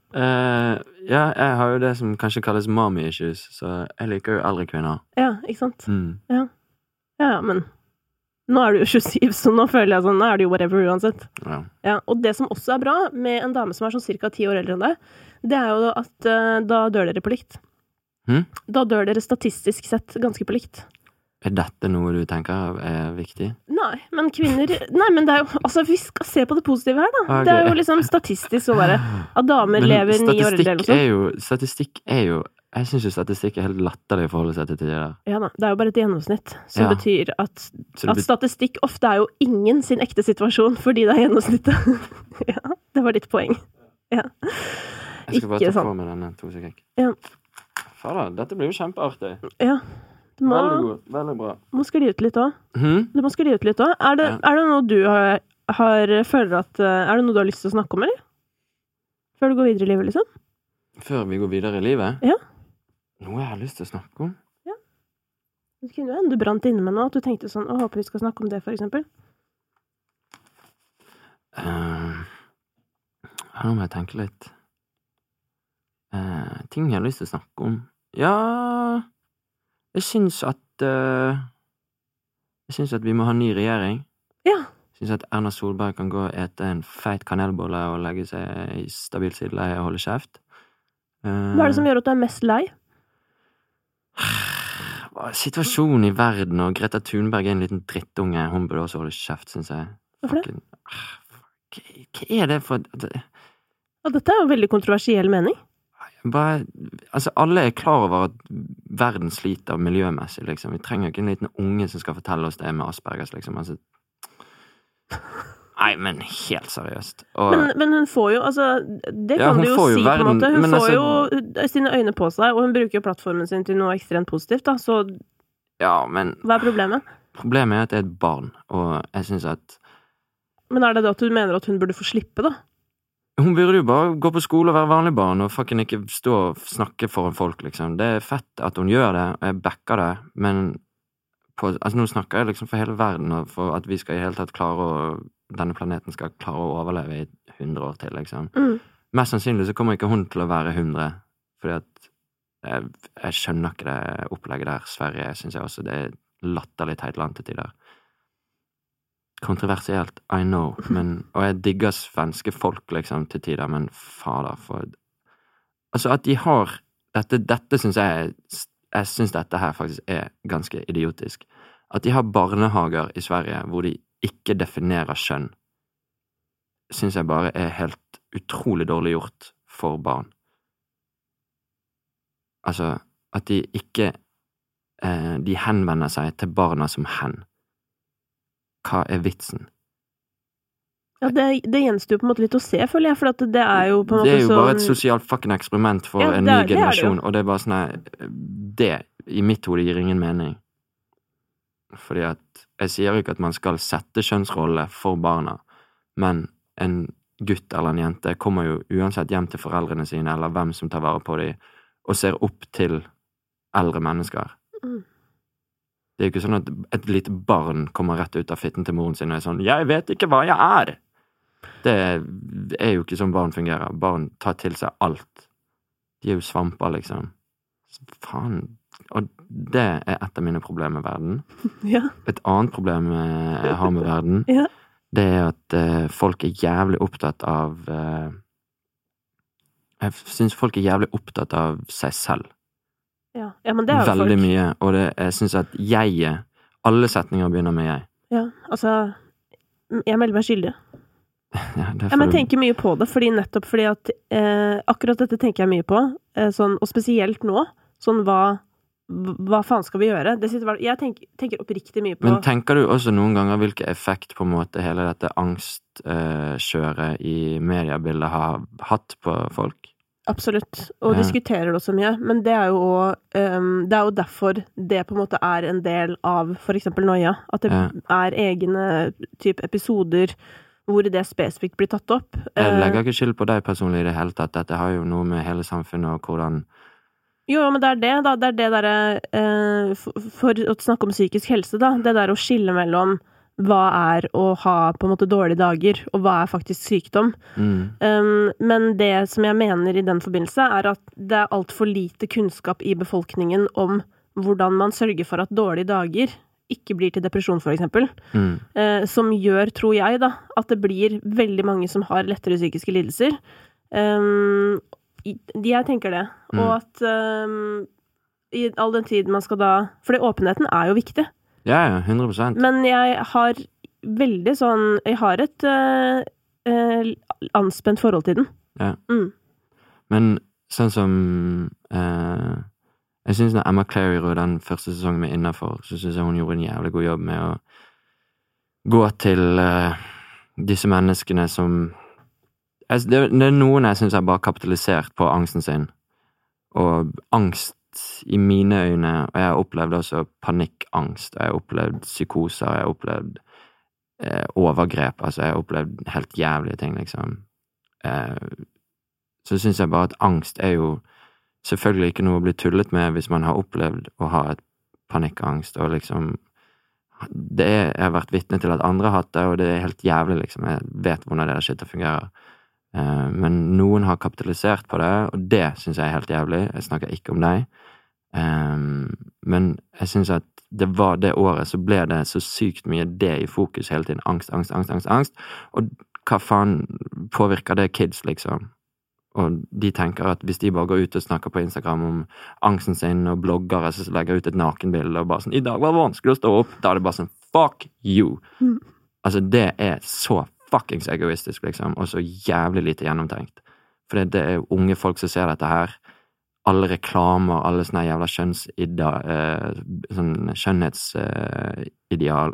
Ja, jeg har jo det som kanskje kalles mommy issues, så jeg liker jo eldre kvinner. Ja, ikke sant? Ja, men nå er du jo 27, så nå føler jeg sånn, nå er det jo whatever uansett. Ja, og det som også er bra med en dame som er sånn cirka 10 år eldre enn deg, det er jo at da dør dere på likt. Da dør dere statistisk sett ganske på likt. Er dette noe du tenker er viktig? Nei, men kvinner... Nei, men det er jo... Altså, vi skal se på det positive her, da. Okay. Det er jo liksom statistisk så bare at damer lever 9 år eller noe. Statistikk er jo... Jeg synes jo statistikk er helt latterlig å forholde seg til tider. Ja da, det er jo bare et gjennomsnitt, som betyr at statistikk ofte er jo ingen sin ekte situasjon, fordi det er gjennomsnittet. Ja, det var ditt poeng. Ja. Jeg skal bare ta for meg denne 2 sekunder. Ja. Fader, dette blir jo kjempeartig. Ja. Veldig god, veldig bra. Du må skli ut litt også. Du må skli ut litt også. Er det noe du føler at... Er det noe du har lyst til å snakke om, eller? Før du går videre i livet, liksom? Før vi går videre i livet? Ja. Noe jeg har lyst til å snakke om? Ja. Det kunne jo hende du brant inne med noe, at du tenkte sånn, å, håper vi skal snakke om det, for eksempel. Nå må jeg tenke litt. Ting jeg har lyst til å snakke om. Ja... Jeg synes at vi må ha ny regjering. Ja. Jeg synes at Erna Solberg kan gå og ete en feit kanelbolle og legge seg i stabil sideleie og holde kjeft. Hva er det som gjør at du er mest lei? Situasjonen i verden, og Greta Thunberg er en liten drittunge. Hun burde også holde kjeft, synes jeg. Hvorfor det? Hva er det for... Ja, dette er jo en veldig kontroversiell mening. Altså, alle er klar over at verden sliter miljømessig, liksom. Vi trenger ikke en liten unge som skal fortelle oss det med Aspergers, liksom. Altså... Nei, men helt seriøst. Men hun får jo, altså, det kan du jo si på en måte. Hun får jo sine øyne på seg, og hun bruker jo plattformen sin til noe ekstremt positivt, da, så... Ja, men... Hva er problemet? Problemet er at det er et barn, og jeg synes at... Men er det da at du mener at hun burde få slippe, da? Hun burde jo bare gå på skole og være vanlig barn, og fucking ikke stå og snakke foran folk, liksom. Det er fett at hun gjør det, og jeg backer det, men altså, nå snakker jeg liksom for hele verden, og for at vi skal i hele tatt klare å, denne planeten skal klare å overleve i 100 år til, liksom. Mest sannsynlig så kommer ikke hun til å være 100, fordi at jeg skjønner ikke det opplegget der. Sverige, synes jeg også, det er latterlig teit land til tider. Kontroversielt, I know, og jeg digger svenske folk, liksom, til tider, men fader, altså, at de har, dette synes jeg synes dette her faktisk er ganske idiotisk, at de har barnehager i Sverige, hvor de ikke definerer kjønn, synes jeg bare er helt utrolig dårlig gjort for barn. Altså, at de ikke, de henvender seg til barna som hen. Hva er vitsen? Ja, det gjenstår jo på en måte litt å se, føler jeg, for at det er jo på en måte sånn... Det er jo bare et sosialt fucking eksperiment for en ny generasjon, og det er bare sånn, det i mitt hode gir ingen mening. Fordi at, jeg sier jo ikke at man skal sette kjønnsrolle for barna, men en gutt eller en jente kommer jo uansett hjem til foreldrene sine, eller hvem som tar vare på dem, og ser opp til eldre mennesker. Det er jo ikke sånn at et lite barn kommer rett ut av fitten til moren sin og er sånn, jeg vet ikke hva jeg er. Det er jo ikke sånn barn fungerer. Barn tar til seg alt. De er jo svamper, liksom. Faen. Og det er et av mine problemer med verden. Ja. Et annet problem jeg har med verden, det er at folk er jævlig opptatt av... jeg synes folk er jævlig opptatt av seg selv. Ja, men det er jo veldig mye, og jeg synes at alle setninger begynner med jeg. Ja, altså, jeg melder meg skyldig. Ja, men jeg tenker mye på det, nettopp fordi at akkurat dette tenker jeg mye på, sånn, og spesielt nå, sånn, hva faen skal vi gjøre? Jeg tenker oppriktig mye på... Men tenker du også noen ganger hvilke effekt på en måte hele dette angstkjøret i mediebildet har hatt på folk? Absolutt, og diskuterer det så mye, men det er jo derfor det på en måte er en del av for eksempel Noia, at det er egne type episoder hvor det spesifikt blir tatt opp. Jeg legger ikke skyld på deg personlig i det hele tatt, dette har jo noe med hele samfunnet og hvordan... Jo, men det er det da, det er det der, for å snakke om psykisk helse da, det der å skille mellom hva å ha på en måte dårlige dager, og hva faktisk sykdom. Men det som jeg mener i den forbindelse, at det alt for lite kunnskap i befolkningen om hvordan man sørger for at dårlige dager ikke blir til depresjon, for eksempel. Som gjør, tror jeg da, at det blir veldig mange som har lettere psykiske lidelser. Jeg tenker det. Og at i all den tid man skal da... Fordi åpenheten jo viktig. Ja, 100%. Men jeg har veldig sånn... Jeg har et anspent forhold til den. Ja. Men sånn som... jeg synes når Emma Clary den første sesongen med Innenfor, så synes jeg hun gjorde en jævlig god jobb med å gå til disse menneskene som... Det noen jeg synes bare kapitalisert på angsten sin. Og angst i mine øyne, og jeg har opplevd også panikkangst, og jeg har opplevd psykoser, jeg har opplevd overgrep, altså jeg har opplevd helt jævlige ting, liksom. Så synes jeg bare at angst jo selvfølgelig ikke noe å bli tullet med hvis man har opplevd å ha et panikkangst, og liksom jeg har vært vitne til at andre har hatt det, og det helt jævlig, liksom. Jeg vet hvordan det shit fungerer. Men noen har kapitalisert på det, og det synes jeg helt jævlig. Jeg snakker ikke om deg. Men jeg synes at det var det året, så ble det så sykt mye det i fokus hele tiden. Angst. Og hva faen påvirker det kids, liksom? Og de tenker at hvis de bare går ut og snakker på Instagram om angsten sin, og bloggere så legger ut et nakenbilde, og bare sånn, i dag var det vanskelig å stå opp, da det bare sånn, fuck you! Altså, det så fuckings egoistisk, liksom, og så jævlig lite gjennomtenkt. For det unge folk som ser dette her, alle reklamer, alle sånne jævla sånn skjønnhetsideal,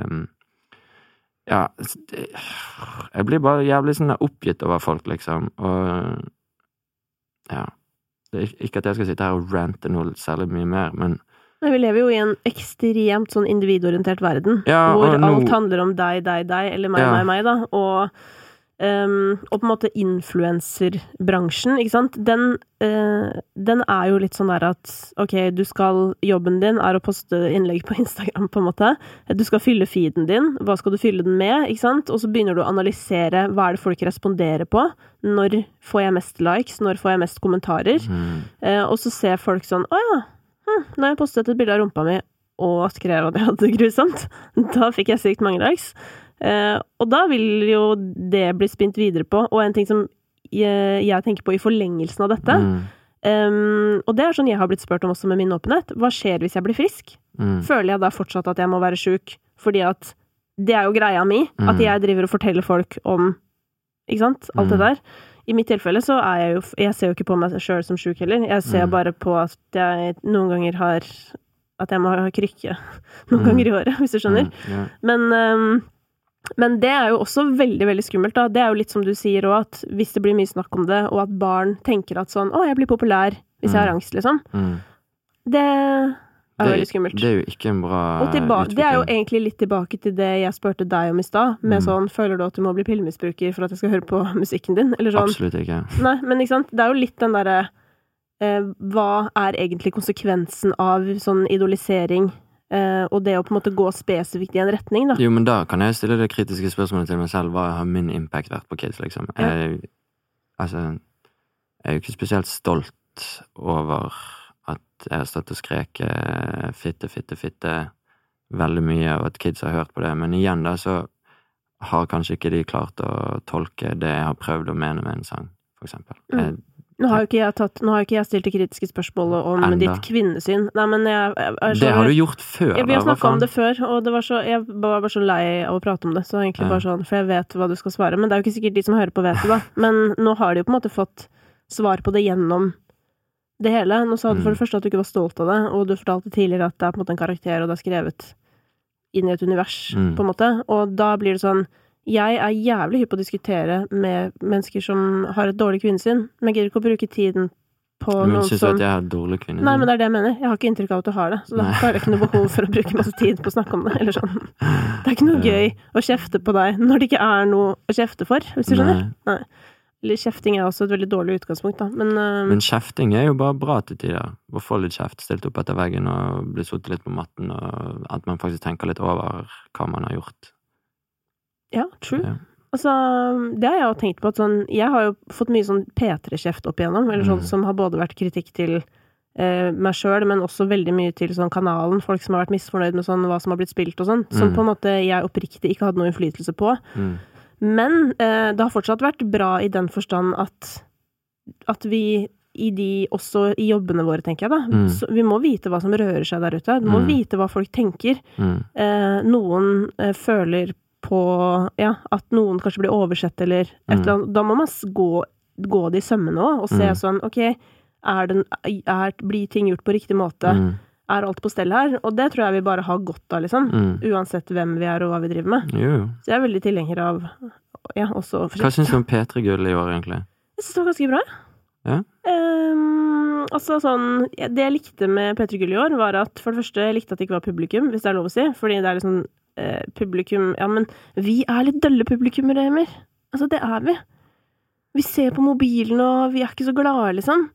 ja, jeg blir bare jævlig sånn oppgitt over folk, liksom, og ja, det ikke at jeg skal sitte her og rante noe særlig mye mer, men vi lever jo i en ekstremt sånn individorientert verden, hvor alt handler om deg, eller meg da, og på en måte influencerbransjen, ikke sant? Den jo litt sånn der at, ok, jobben din å poste innlegg på Instagram, på en måte. Du skal fylle feeden din. Hva skal du fylle den med, ikke sant? Og så begynner du å analysere hva det folk responderer på. Når får jeg mest likes? Når får jeg mest kommentarer? Og så ser folk sånn, når jeg postet et bilde av rumpa mi og skrev at jeg hadde det grusomt, da fikk jeg sykt mange likes. Og da vil jo det bli spint videre på, og en ting som jeg tenker på i forlengelsen av dette, og det sånn jeg har blitt spurt om også med min åpenhet, hva skjer hvis jeg blir frisk? Føler jeg da fortsatt at jeg må være syk? Fordi at det jo greia mi, at jeg driver og forteller folk om, ikke sant, alt det der. I mitt tilfelle så jeg ser jo ikke på meg selv som syk heller. Jeg ser bare på at jeg noen ganger at jeg må ha krykke noen ganger i året, hvis du skjønner. Men det jo også veldig, veldig skummelt da. Det jo litt som du sier også, at hvis det blir mye snakk om det, og at barn tenker at sånn, jeg blir populær hvis jeg har angst, liksom. Det veldig skummelt. Det jo ikke en bra utvikling. Det jo egentlig litt tilbake til det jeg spørte deg om i sted, med sånn, føler du at du må bli pillemisbruker for at jeg skal høre på musikken din? Eller sånn. Absolutt ikke. Nei, men ikke sant? Det jo litt den der, hva egentlig konsekvensen av sånn idolisering, og det å på en måte gå spesifikt i en retning, da? Jo, men da kan jeg stille det kritiske spørsmålet til meg selv, hva har min impact vært på kids, liksom? Jeg jo ikke spesielt stolt over at jeg har stått og skreket fitte veldig mye, og at kids har hørt på det, men igjen da så har kanskje ikke de klart å tolke det jeg har prøvd å mene med en sang, for eksempel. Nå har jo ikke jeg stilt det kritiske spørsmålet om ditt kvinnesyn. Nei, men det har du gjort før, da. Vi har snakket om det før, og jeg var bare så lei av å prate om det, så egentlig bare sånn, for jeg vet hva du skal svare, men det jo ikke sikkert de som hører på vet det da. Men nå har de jo på en måte fått svar på det gjennom det hele. Nå sa du for det første at du ikke var stolt av det, og du fortalte tidligere at det på en måte en karakter, og det skrevet inn i et univers, på en måte. Og da blir det sånn, jeg jævlig hypp å diskutere med mennesker som har et dårlig kvinnesyn, men jeg gidder ikke å bruke tiden på noen som... Men synes du at jeg har dårlig kvinnesyn? Nei, men det det jeg mener. Jeg har ikke inntrykk av at du har det, så da har jeg ikke noe behov for å bruke masse tid på å snakke om det, eller sånn. Det ikke noe gøy å kjefte på deg når det ikke noe å kjefte for, hvis du skjønner? Nei. Eller kjefting også et veldig dårlig utgangspunkt, da. Men kjefting jo bare bra til tider. Å få litt kjeft, stilt opp etter veggen og bli suttet litt på matten, og at man faktisk tenker litt over hva man har gjort. Ja, true. Ja. Altså, det har jeg jo tenkt på at sånn, jeg har jo fått mye sånn P3-kjeft opp igjennom, eller sånn som har både vært kritikk til meg selv, men også veldig mye til sånn kanalen, folk som har vært misfornøyd med sånn hva som har blitt spilt og sånn, som på en måte jeg oppriktig ikke hadde noe innflytelse på. Men det har fortsatt vært bra i den forstand at vi også i jobbene våre, tenker jeg da, så vi må vite hva som rører seg der ute, du må vite hva folk tenker. Noen føler på, at noen kanskje blir oversett eller et eller annet. Da må man gå det i sømmene også, og se sånn, ok, blir ting gjort på riktig måte? Er alt på stell her? Og det tror jeg vi bare har godt av, liksom. Uansett hvem vi er og hva vi driver med. Så jeg er veldig tilhenger av, også... Hva synes du om P3-gull i år, egentlig? Jeg synes det var ganske bra. Ja? Altså sånn, det jeg likte med P3-gull i år var at, for det første, jeg likte at det ikke var publikum, hvis det er lov å si, fordi det er liksom publikum, men vi er litt dølle publikummere, Emir. Altså, det er vi. Vi ser på mobilen, og vi er ikke så glade, liksom.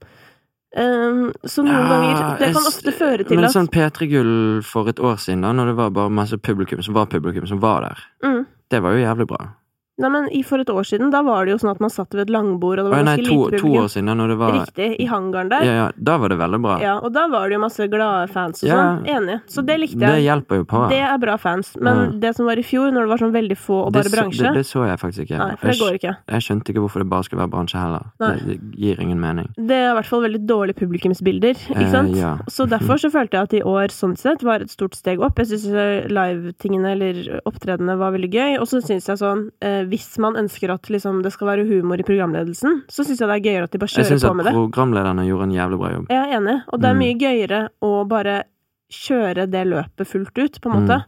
Så noen ganger, det kan ofte føre til men sånn P3-gull for et år siden da, når det var bare masse publikum som var der, det var jo jævlig bra. Nei, men for et år siden, da var det jo sånn at man satt ved et langbord, og det var ganske lite publikum. 2 år siden, når det var... Riktig, i hangaren der. Ja, da var det veldig bra. Ja, og da var det jo masse glade fans og sånn, enig. Så det likte jeg. Det hjelper jo på. Det er bra fans, men det som var i fjor, når det var sånn veldig få og bare bransje... Det så jeg faktisk ikke. Nei, for det går ikke. Jeg skjønte ikke hvorfor det bare skulle være bransje heller. Det gir ingen mening. Det er i hvert fall veldig dårlige publikumsbilder, ikke sant? Ja. Så derfor så følte jeg at i år, sånn sett, var et stort steg opp. Jeg synes live-tingene, eller opptredene, var veldig gøy, og så synes jeg sånn, hvis man ønsker at liksom, det skal være humor i programledelsen, så synes jeg det er gøyere at de bare kjører på med det. Jeg synes at programlederne gjorde en jævlig bra jobb. Jeg er enig, og det er mye gøyere å bare kjøre det løpet fullt ut, på en måte.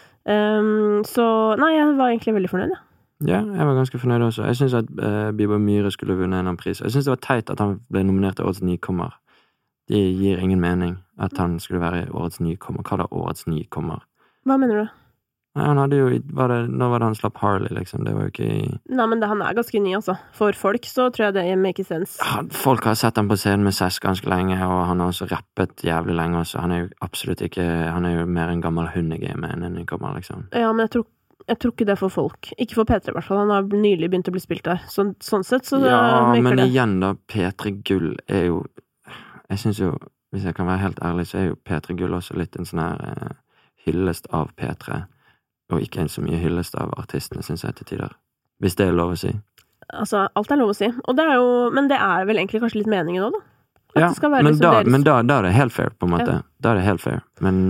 Så, nei, jeg var egentlig veldig fornøyd, Ja, jeg var ganske fornøyd også. Jeg synes at Bieber Myhre skulle vunne en pris. Jeg synes det var teit at han ble nominert til Årets nykommer. Det gir ingen mening at han skulle være Årets nykommer. Hva er Årets nykommer? Hva mener du? Nei, han hadde jo, nå var det han slapp Harley, liksom, det var jo ikke... Nei, men han er ganske ny, altså. For folk så tror jeg det make sense. Ja, folk har sett han på scenen med Sess ganske lenge, og han har også rappet jævlig lenge også. Han er jo absolutt ikke, han er jo mer en gammel hundegame enn en nykommer, liksom. Ja, men jeg tror ikke det for folk. Ikke for P3 i hvert fall, han har nylig begynt å bli spilt der. Sånn sett, så ja, men det. Igjen da, P3-gull er jo, jeg synes jo, hvis jeg kan være helt ærlig, så er jo P3-gull også litt en sånn her hyllest av P3. Og ikke en så mye hyllest av artistene, synes jeg, til tider. Hvis det er lov å si. Altså, alt er lov å si. Og det er jo, men det er vel egentlig kanskje litt meningen også, da? At det skal være men, liksom men da er det helt fair, på en måte. Ja. Da er det helt fair. Men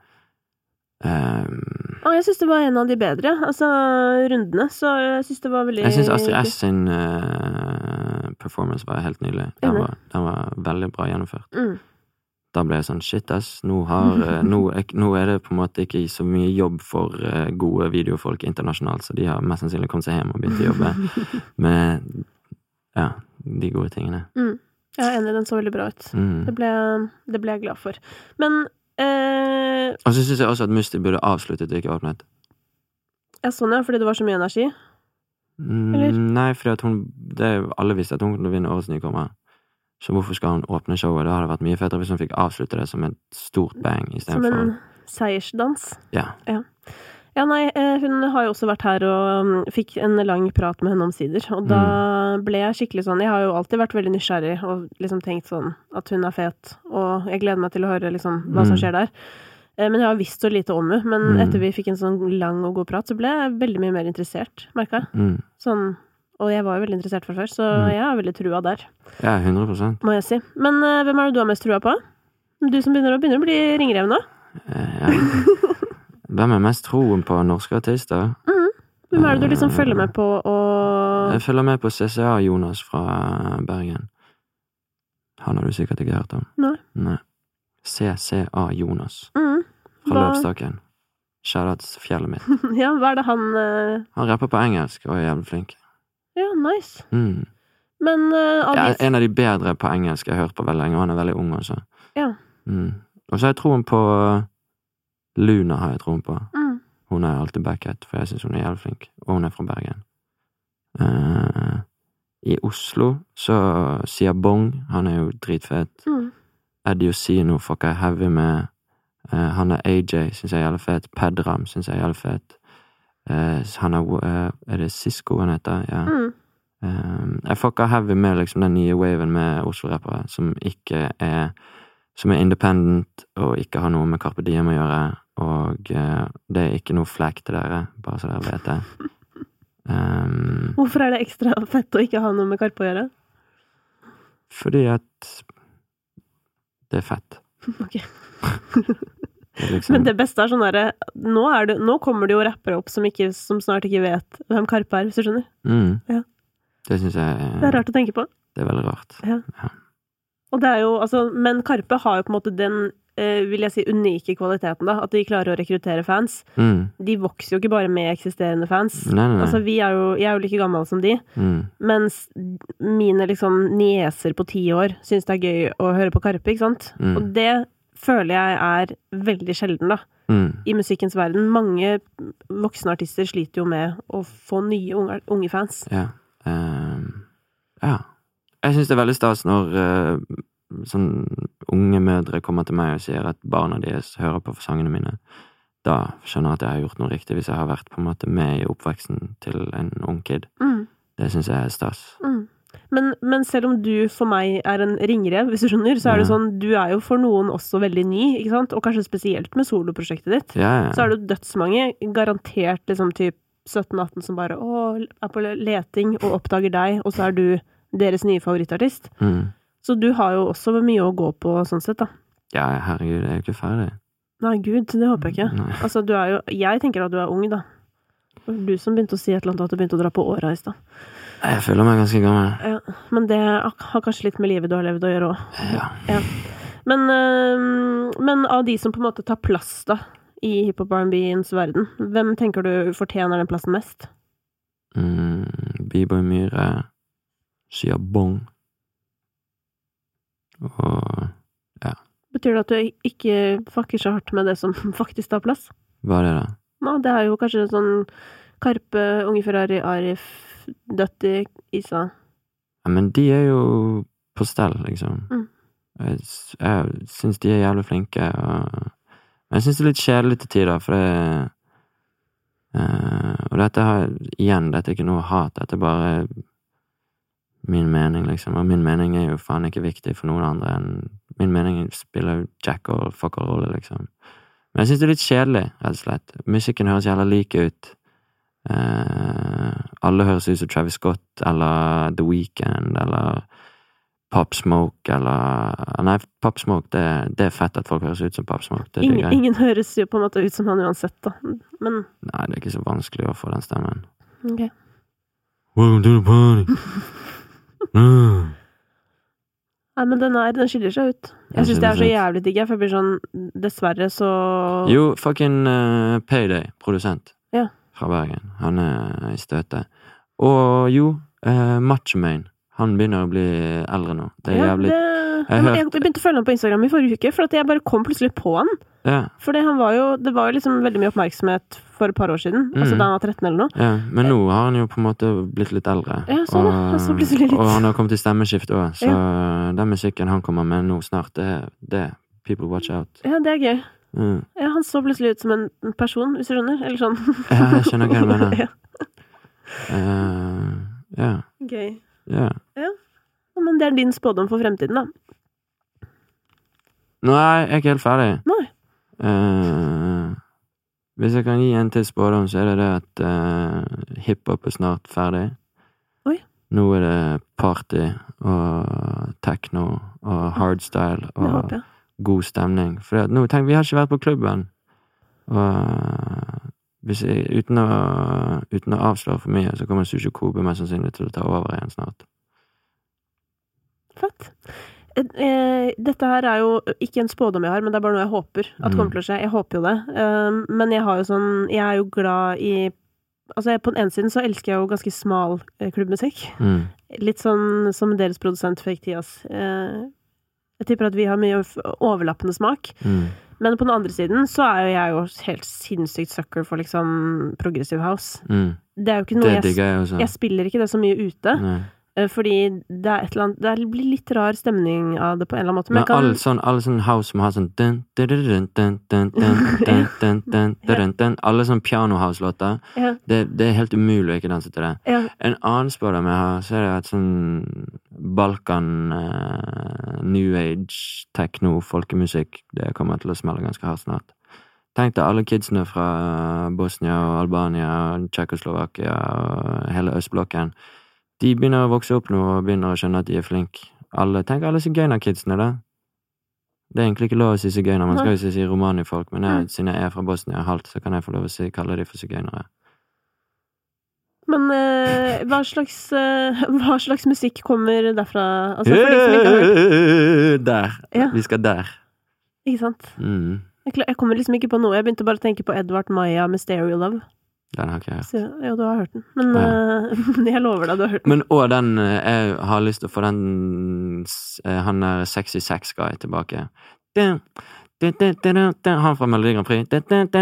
jeg synes det var en av de bedre. Altså, rundene, så jeg synes det var veldig... Jeg synes Astrid S sin performance var helt nydelig. Den var veldig bra gjennomført. Da ble jeg sånn, shit ass, nå er det på en måte ikke så mye jobb for gode videofolk internasjonalt, så de har mest sannsynlig kommet seg hjem og begynt å jobbe med, de gode tingene. Jeg er enig, den så veldig bra ut. Det ble jeg glad for. Men... og så synes jeg også at Musti burde avsluttet og ikke åpnet. Ja, sånn fordi det var så mye energi? Eller? Nei, fordi at alle visste at hun kunne vinne Årets nykommer. Så hvorfor skal hun åpne showet? Det hadde vært mye fettere hvis hun fikk avslutte det som et stort bang i stedet for... Som en seiersdans? Ja. Ja, nei, hun har jo også vært her og fikk en lang prat med henne om sider, og da ble jeg skikkelig sånn, jeg har jo alltid vært veldig nysgjerrig og liksom tenkt sånn at hun er fet, og jeg gleder meg til å høre liksom hva som skjer der. Men jeg har visst så lite om henne, men etter vi fikk en sånn lang og god prat, så ble jeg veldig mye mer interessert, merket jeg. Sånn... Og jeg var jo veldig interessert for før, så jeg har veldig trua der. Ja, 100%. Må jeg si. Men hvem er det du har mest trua på? Du som begynner å bli ringrev nå? Ja. Hvem er mest troen på norske artister? Hvem er det du liksom følger med på? Jeg følger med på CCA Jonas fra Bergen. Han har du sikkert ikke hørt om. Nei. CCA Jonas. Fra Løpstaken. Shoutout til fjellet mitt. Ja, hva er det han... Han rapper på engelsk og er jævlig flink. Ja, nice. Men en av de bedre på engelsk jeg har hørt på veldig lenge, og han er veldig ung også. Ja. Og så har jeg troen på Luna har jeg troen på. Hun er alltid backet, for jeg synes hun er jævlig flink, og hun er fra Bergen. I Oslo så sier Bong, han er jo dritfet. Eddie Osino fucker heavy med. Han er AJ, synes jeg er jævlig fet. Pedram synes jeg er jævlig fet. Han er det Sisko han heter? Ja. Jeg fucker heavy med liksom den nye waven med Oslo-rappere, som er independent, og ikke har noe med Carpe Diem å gjøre, og det er ikke noe flak til dere, bare så dere vet det. Hvorfor er det ekstra fett å ikke ha noe med Carpe å gjøre? Fordi at det er fett. Ok. Liksom... Men det beste er sånn der, nå kommer det jo rappere opp som snart ikke vet hvem Carpe er, hvis du skjønner. Ja. Det synes jeg... Det er rart å tenke på. Det er veldig rart. Ja. Og det er jo, altså, men Carpe har jo på en måte den, vil jeg si, unike kvaliteten da, at de klarer å rekruttere fans. De vokser jo ikke bare med eksisterende fans. Nei. Altså, jeg er jo like gammel som de, mens mine liksom nieser på 10 år synes det er gøy å høre på Carpe, ikke sant? Og det føler jeg er veldig sjelden da, i musikkens verden. Mange voksne artister sliter jo med å få nye unge fans. Ja. Jeg synes det er veldig stas når sånn unge mødre kommer til meg og sier at barna deres hører på sangene mine. Da skjønner jeg at jeg har gjort noe riktig hvis jeg har vært på en måte med i oppveksten til en ung kid. Det synes jeg er stas. Men selv om du for meg er en ringrev, hvis du skjønner, så er det sånn, du er jo for noen også veldig ny, ikke sant? Og kanskje spesielt med soloprosjektet ditt. Så er det dødsmange, garantert liksom typ 17-18 som bare er på leting og oppdager deg, og så er du deres nye favorittartist. Så du har jo også mye å gå på sånn sett da. Ja, herregud, jeg er jo ikke ferdig. Nei, Gud, det håper jeg ikke. Nei. Altså, jeg tenker at du er ung da. Du som begynte å si et eller annet at du begynte å dra på året i sted. Jeg føler meg ganske gammel. Ja, men det har kanskje litt med livet du har levd å gjøre også. Ja. Men av de som på en måte tar plass da, i hiphop R&B's verden, hvem tenker du fortjener den plassen mest? B-Boy Myhre, Sia Bong, og ja. Betyr det at du ikke fucker så hardt med det som faktisk tar plass? Hva er det da? Nå, det er jo kanskje sånn Carpe, Unge Ferrari, Arif, Døtti, Isa. Ja, men de er jo på stell, liksom. Jeg synes de er jævlig flinke, og jeg synes det er litt kjedelig til tider, for og dette er ikke noe hat, dette er bare min mening, liksom, og min mening er jo faen ikke viktig for noen andre enn min mening spiller jack og fucker rolle, liksom. Men jeg synes det er litt kjedelig, rett og slett. Musikken høres jævla like ut. Alle høres ut som Travis Scott, eller The Weeknd, eller Pop Smoke, eller... Nei, Pop Smoke, det er fett at folk høres ut som Pop Smoke. Ingen høres jo på en måte ut som han uansett, da. Men... Nei, det er ikke så vanskelig å få den stemmen. Ok. Welcome to the party! Nei, men den skiller seg ut. Jeg synes det er så jævlig digg, for jeg blir sånn, dessverre så... Jo, fucking Payday, produsent. Ja. Fra Bergen. Han er i støtet. Og jo, Macho Man. Han begynner å bli eldre nå. Det er jævlig... Jeg begynte å følge ham på Instagram i forrige uke, for at jeg bare kom plutselig på han. Ja. For det var jo liksom veldig mye oppmerksomhet for et par år siden, altså da han var 13 eller noe. Ja, men nå har han jo på en måte blitt litt eldre. Ja, sånn så plutselig litt. Og han har kommet til stemmeskift også, så den musikken han kommer med nå snart, det people watch out. Ja, det er gøy. Ja, han så plutselig ut som en person, hvis du skjønner, eller sånn. Ja, jeg skjønner hva jeg mener. Ja. Gøy. Ja. Men det er din spådom for fremtiden, da. Nei, jeg er ikke helt ferdig. Nei. Hvis jeg kan gi en til spådom, så er det at hiphop er snart ferdig. Oi. Nå er det party og techno og hardstyle og god stemning. For nå, tenk, vi har ikke vært på klubben. Og hvis jeg, uten å avsløre for mye, så kommer Sushi Kobe mest sannsynlig til å ta over igjen snart. Fett. Dette her er jo ikke en spådom jeg har, men det er bare noe jeg håper at kommer til å skje. Jeg håper jo det. Men jeg er jo glad i, altså på den ene siden så elsker jeg jo ganske smal klubbmusikk. Litt sånn som deres produsent Fake Tias. Jeg tipper at vi har mye overlappende smak. Men på den andre siden så er jeg jo helt sinnssykt sucker for liksom progressive house. Det er jo ikke noe jeg spiller ikke det så mye ute. Fordi det er et eller annet, det blir litt rar stemning av det på en eller annen måte. Men alle sånn house som har sånn alle sånn piano-house-låter, det er helt umulig å ikke danse til det. En annen spør vi har, så er det et sånn Balkan New Age, techno, folkemusikk, det kommer til å smelle ganske hardt snart. Tenk deg alle kidsene fra Bosnia og Albania, Tjekkoslovakia og hele Østblokken. De begynner å vokse opp nå og begynner å skjønne at de er flinke. Tenk alle sigøynerkidsene da. Det er egentlig ikke lov å si sigøyner, man skal jo si romani-folk, men siden jeg er fra Bosnia halvt, så kan jeg få lov å kalle de for sigøynere. Men hva slags musikk kommer derfra? Altså, for de som ikke har hørt. Der. Ja. Vi skal der. Ikke sant? Jeg kommer liksom ikke på noe. Jeg begynte bare å tenke på Edvard Maja med Stereo Love. Den har ikke jeg hørt. Så, ja, du har hørt den. Men jeg lover deg, du har hørt den. Men også den, jeg har lyst til å få den, han er Sexy Sex Guy tilbake. Han fra Melodi Grand Prix.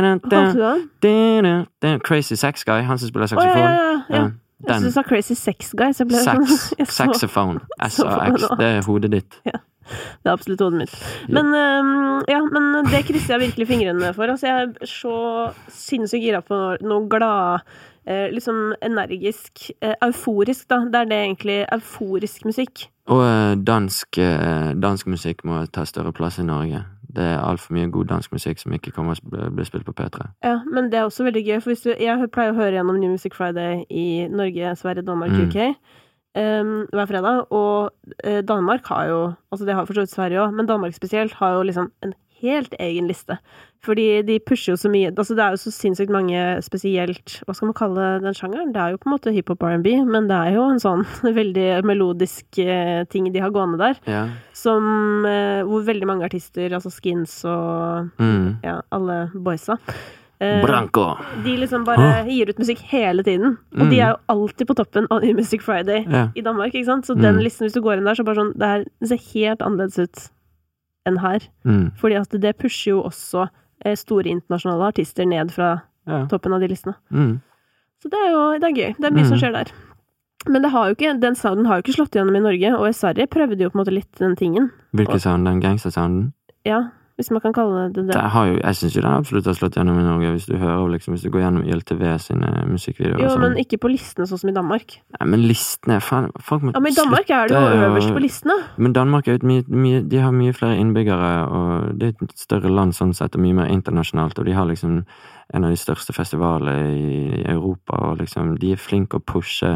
Crazy Sex Guy, han som spiller saxofon. Ja. Jeg synes du sa Crazy Sex Guy, så jeg ble sånn... Saxophone. S-A-X. Det er hodet ditt. Ja. Det er absolutt hodet mitt. Men, men det krysser jeg virkelig fingrene for. Altså, jeg er så sinnssykt gira på noe glad, liksom energisk, euforisk, da. Det er det egentlig, euforisk musikk. Og dansk musikk må ta større plass i Norge. Det er alt for mye god dansk musikk som ikke kommer å bli spilt på P3. Ja, men det er også veldig gøy, for jeg pleier å høre gjennom New Music Friday i Norge, Sverige, Danmark, UK, hver fredag, og Danmark har jo, altså det har for så vidt Sverige også, men Danmark spesielt har jo liksom en helt egen liste, fordi de pusher jo så mye, altså det er jo så sinnssykt mange spesielt, hva skal man kalle den sjangeren? Det er jo på en måte hiphop R&B, men det er jo en sånn veldig melodisk ting de har gående der, som, hvor veldig mange artister, altså Skins og alle boysa, Branco. De liksom bare gir ut musikk hele tiden, og de er jo alltid på toppen av New Music Friday i Danmark, ikke sant? Så den listen, hvis du går inn der, så bare sånn, det ser helt annerledes ut enn her. Fordi at det pusher jo også store internasjonale artister ned fra toppen av de listene. Så det er jo, det er gøy. Det er mye som skjer der. Men det har jo ikke, den sounden har jo ikke slått igjennom i Norge, og i Sverige prøvde jo på en måte litt den tingen. Hvilken sound? Den gangster-sounden? Ja, hvis man kan kalle det det. Jeg synes jo den absolutt har slått gjennom i Norge, hvis du hører, liksom, hvis du går gjennom ILTV sine musikkvideoer. Jo, men ikke på listene sånn som i Danmark. Nei, men listene, faen, folk må... Ja, men i Danmark er det jo øverst på listene. Men Danmark er jo de har mye flere innbyggere, og det er et større land sånn sett, og mye mer internasjonalt, og de har liksom en av de største festivaler i Europa, og liksom, de er flinke å pushe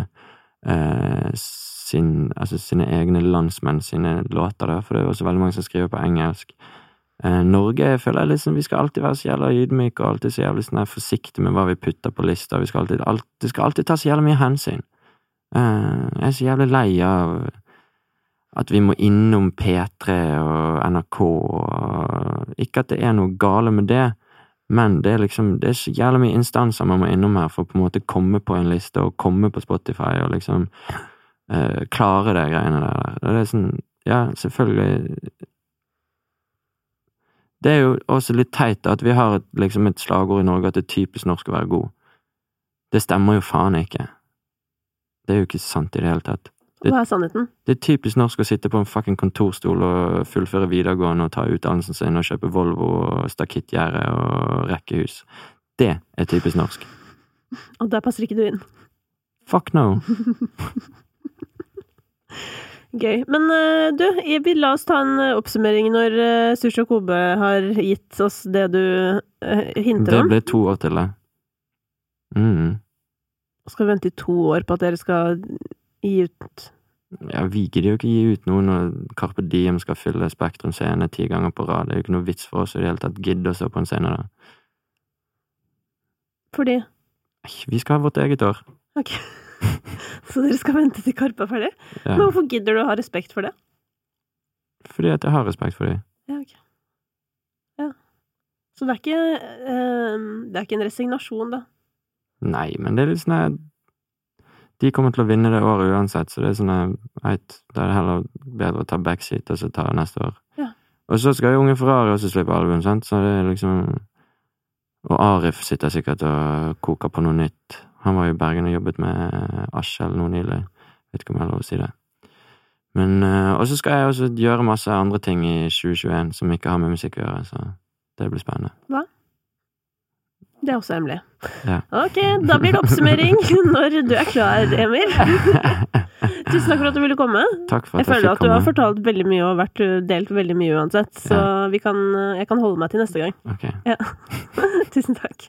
sine egne landsmenn, sine låter der, for det er også veldig mange som skriver på engelsk. Norge, jeg føler liksom, vi skal alltid være så jævla ydmyk og alltid så jævlig sånn forsiktig med hva vi putter på lista, det skal alltid ta så jævlig mye hensyn. Jeg er så jævlig lei av at vi må innom P3 og NRK, og ikke at det er noe gale med det, men det er liksom, det er så jævlig mye instanser man må innom her for å på en måte komme på en liste og komme på Spotify og liksom klare det greiene der. Og det er sånn, ja, selvfølgelig. Det er jo også litt teit at vi har liksom et slagord i Norge at det er typisk norsk å være god. Det stemmer jo faen ikke. Det er jo ikke sant i det hele tatt. Hva er sannheten? Det er typisk norsk å sitte på en fucking kontorstol og fullføre videregående og ta utdannelsen sin og kjøpe Volvo og stakittgjerde og rekkehus. Det er typisk norsk. Og der passer ikke du inn. Fuck no. Gøy. Men du, jeg vil la oss ta en oppsummering når Sushi og Kobe har gitt oss det du hinter om. Det ble 2 år til det. Skal vi vente i 2 år på at dere skal gi ut? Ja, vi gidder jo ikke gi ut noe når Carpe Diem skal fylle Spektrum scene 10 ganger på rad. Det er jo ikke noe vits for oss i det hele tatt gidde å stå på en scene da. Fordi? Vi skal ha vårt eget år. Ok. Så dere skal vente til Karpe er ferdig? Ja. Men hvorfor gidder du å ha respekt for det? Fordi at jeg har respekt for det. Ja, ok. Ja. Så det er ikke en resignasjon, da? Nei, men det er litt sånn de kommer til å vinne det året uansett, så det er sånn da er det heller bedre å ta backseat og så ta neste år. Ja. Og så skal jo Unge Ferrari også slippe album, sant? Så det er liksom... Og Arif sitter sikkert og koker på noe nytt. Han var jo i Bergen og jobbet med Aschel nå nylig. vet ikke om jeg har lov å si det. Men, og så skal jeg også gjøre masse andre ting i 2021 som ikke har med musikk å gjøre, så det blir spennende. Hva? Det er også hemmelig. Ja. Ok, da blir det oppsummering når du er klar, Emil. Tusen takk for at du ville komme. Takk for at jeg føler at du har fortalt veldig mye og delt veldig mye uansett, så jeg kan holde meg til neste gang. Ok. Ja. Tusen takk.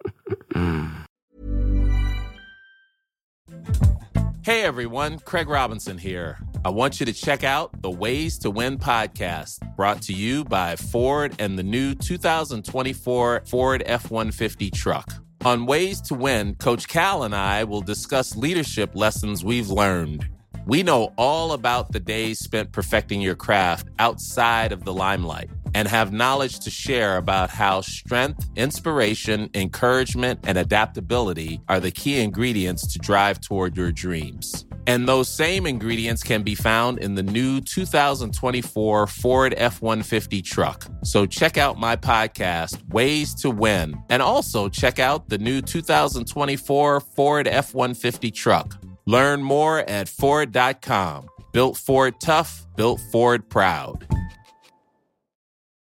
Hey everyone, Craig Robinson here. I want you to check out the Ways to Win podcast, brought to you by Ford and the new 2024 Ford F-150 truck. On Ways to Win, Coach Cal and I will discuss leadership lessons we've learned. We know all about the days spent perfecting your craft outside of the limelight and have knowledge to share about how strength, inspiration, encouragement, and adaptability are the key ingredients to drive toward your dreams. And those same ingredients can be found in the new 2024 Ford F-150 truck. So check out my podcast, Ways to Win, and also check out the new 2024 Ford F-150 truck. Learn more at Ford.com. Built Ford tough, built Ford proud.